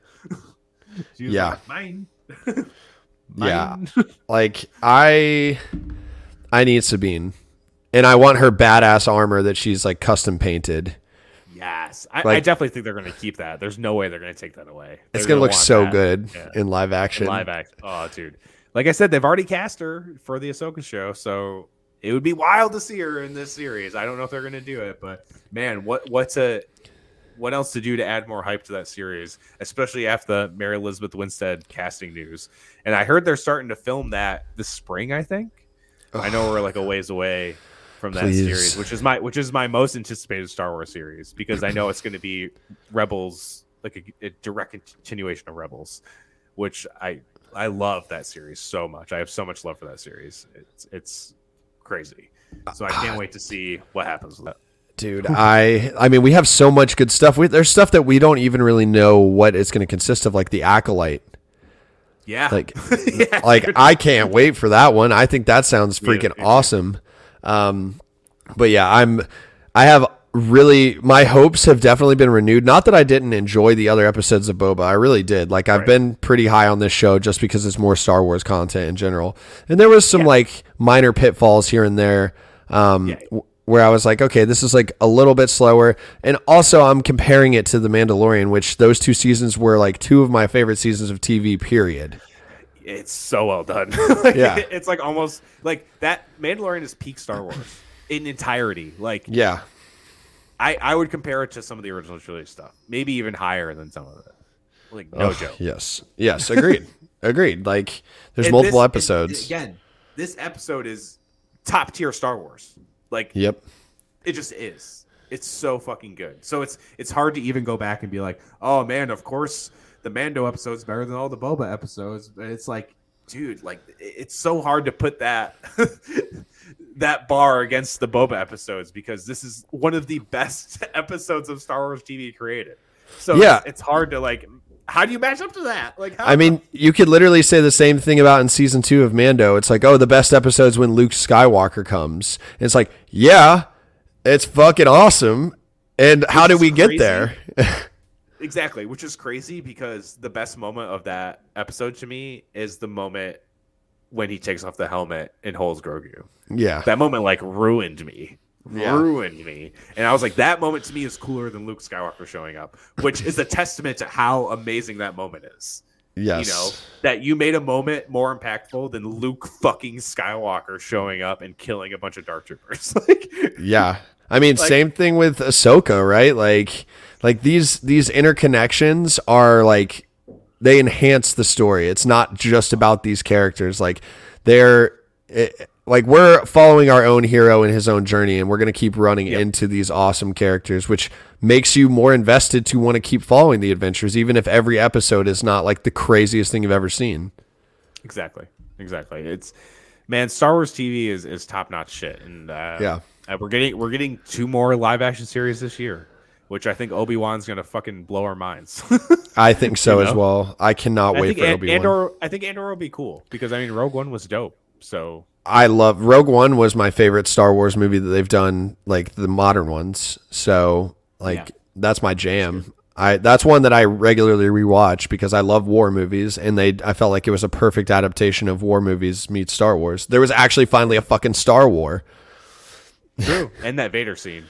She was Yeah. like, mine. Yeah. Mine. Like I I need Sabine. And I want her badass armor that she's like custom painted. Yes, I, I Like- definitely think they're going to keep that. There's no way they're going to take that away. It's They're gonna look want so that. good Yeah. in live action. Live act. Oh, dude. Like I said, they've already cast her for the Ahsoka show, so it would be wild to see her in this series. I don't know if they're going to do it, but man, what what's a what else to do to add more hype to that series, especially after the Mary Elizabeth Winstead casting news. And I heard they're starting to film that this spring. I think. I know we're like a ways away from that Please. series, which is my which is my most anticipated Star Wars series, because I know it's going to be Rebels, like a, a direct continuation of Rebels, which I I love that series so much. I have so much love for that series. It's it's crazy. So I can't wait to see what happens with that. Dude, I I mean we have so much good stuff. We, there's stuff that we don't even really know what it's going to consist of, like the Acolyte. Yeah. Like, yeah, like dude. I can't wait for that one. I think that sounds Me freaking too. awesome. Um, but yeah, I'm, I have really, my hopes have definitely been renewed. Not that I didn't enjoy the other episodes of Boba. I really did. Like I've Right. been pretty high on this show just because it's more Star Wars content in general. And there was some Yeah. like minor pitfalls here and there. Um, Yeah. w- where I was like, okay, this is like a little bit slower. And also I'm comparing it to The Mandalorian, which those two seasons were like two of my favorite seasons of T V, period. It's so well done. Like, Yeah. It's like almost like that Mandalorian is peak Star Wars in entirety. Like Yeah. I, I would compare it to some of the original trilogy stuff. Maybe even higher than some of it. Like no Ugh, joke. Yes. Yes. Agreed. Agreed. Like there's And multiple this- episodes. and again, this episode is top tier Star Wars. Like Yep. it just is. It's so fucking good. So it's it's hard to even go back and be like, oh man, of course the Mando episode's better than all the Boba episodes. But it's like, dude, like it's so hard to put that that bar against the Boba episodes because this is one of the best episodes of Star Wars T V created. So Yeah. it's, it's hard to like. How do you match up to that? Like, how, I mean, you could literally say the same thing about in season two of Mando. It's like, oh, the best episode's when Luke Skywalker comes. And it's like, yeah, it's fucking awesome. And how Which did is we get crazy. there? exactly, which is crazy because the best moment of that episode to me is the moment when he takes off the helmet and holds Grogu. Yeah. That moment like ruined me. Yeah. Ruined me. And I was like, that moment to me is cooler than Luke Skywalker showing up, which is a testament to how amazing that moment is. Yes. You know, that you made a moment more impactful than Luke fucking Skywalker showing up and killing a bunch of Dark Troopers. like, Yeah. I mean, Like- same thing with Ahsoka, right? Like, like these these interconnections are like they enhance the story. It's not just about these characters. Like they're it, like we're following our own hero in his own journey, and we're gonna keep running Yep. into these awesome characters, which makes you more invested to want to keep following the adventures, even if every episode is not like the craziest thing you've ever seen. Exactly. Exactly. It's man, Star Wars T V is, is top notch shit, and uh, Yeah. uh, we're getting we're getting two more live action series this year, which I think Obi-Wan's gonna fucking blow our minds. I think so You as know? well. I cannot I wait think for An- Obi-Wan. Andor. I think Andor will be cool because I mean Rogue One was dope. So I love Rogue One was my favorite Star Wars movie that they've done, like the modern ones. So like Yeah. that's my jam. I that's one that I regularly rewatch because I love war movies, and they I felt like it was a perfect adaptation of war movies meets Star Wars. There was actually finally a fucking Star War. true, and that Vader scene.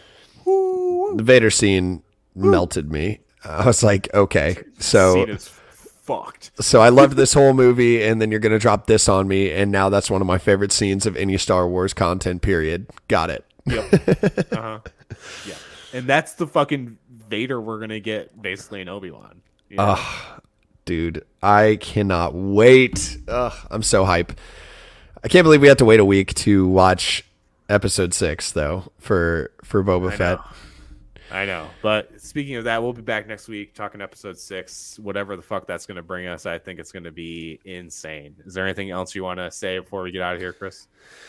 The Vader scene melted me. I was like, okay, so scene is fucked. so I loved this whole movie, and then you're gonna drop this on me, and now that's one of my favorite scenes of any Star Wars content. Period. Got it. Yep. Uh huh. Yeah, and that's the fucking Vader we're gonna get basically in Obi-Wan. You know? Dude, I cannot wait. Ugh, I'm so hype. I can't believe we have to wait a week to watch episode six, though, for for Boba I Fett. know. I know. But speaking of that, we'll be back next week talking episode six. Whatever the fuck that's going to bring us, I think it's going to be insane. Is there anything else you want to say before we get out of here, Chris?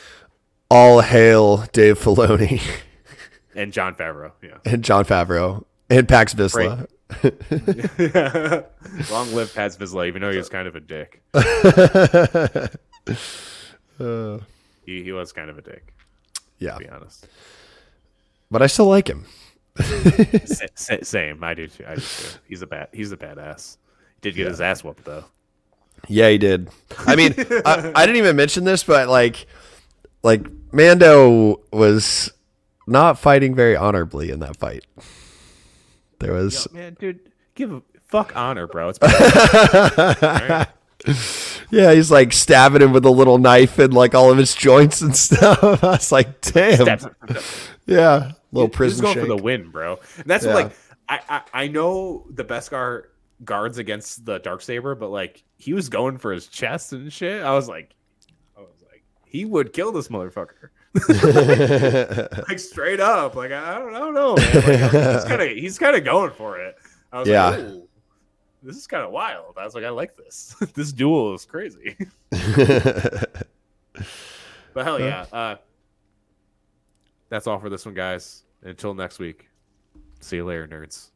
All hail Dave Filoni And John Favreau. Yeah. and John Favreau and Pax Vizsla. Long live Paz Vizsla, even though he was kind of a dick. he, he was kind of a dick, Yeah, to be honest. but I still like him. Sa- sa- same. I do too. I do too. He's a bad. He's a badass. He did get his ass whooped though. Yeah, he did. I mean, I, I didn't even mention this, but like, like Mando was not fighting very honorably in that fight. There was, Yo, man, dude, give a fuck honor, bro. It's right? yeah, he's like stabbing him with a little knife and like all of his joints and stuff. I was like, damn, Steps- yeah, little He's prison going shake. for the win, bro. And that's Yeah. what, like I, I I know the Beskar guards against the Darksaber, but like he was going for his chest and shit. I was like, I was like, he would kill this motherfucker. Like straight up. Like I don't, I don't know, man. Like, he's kind of he's kind of going for it. I was Yeah. like, ooh, this is kind of wild. I was like, I like this. This duel is crazy. But hell yeah. Uh, that's all for this one, guys. Until next week. See you later, nerds.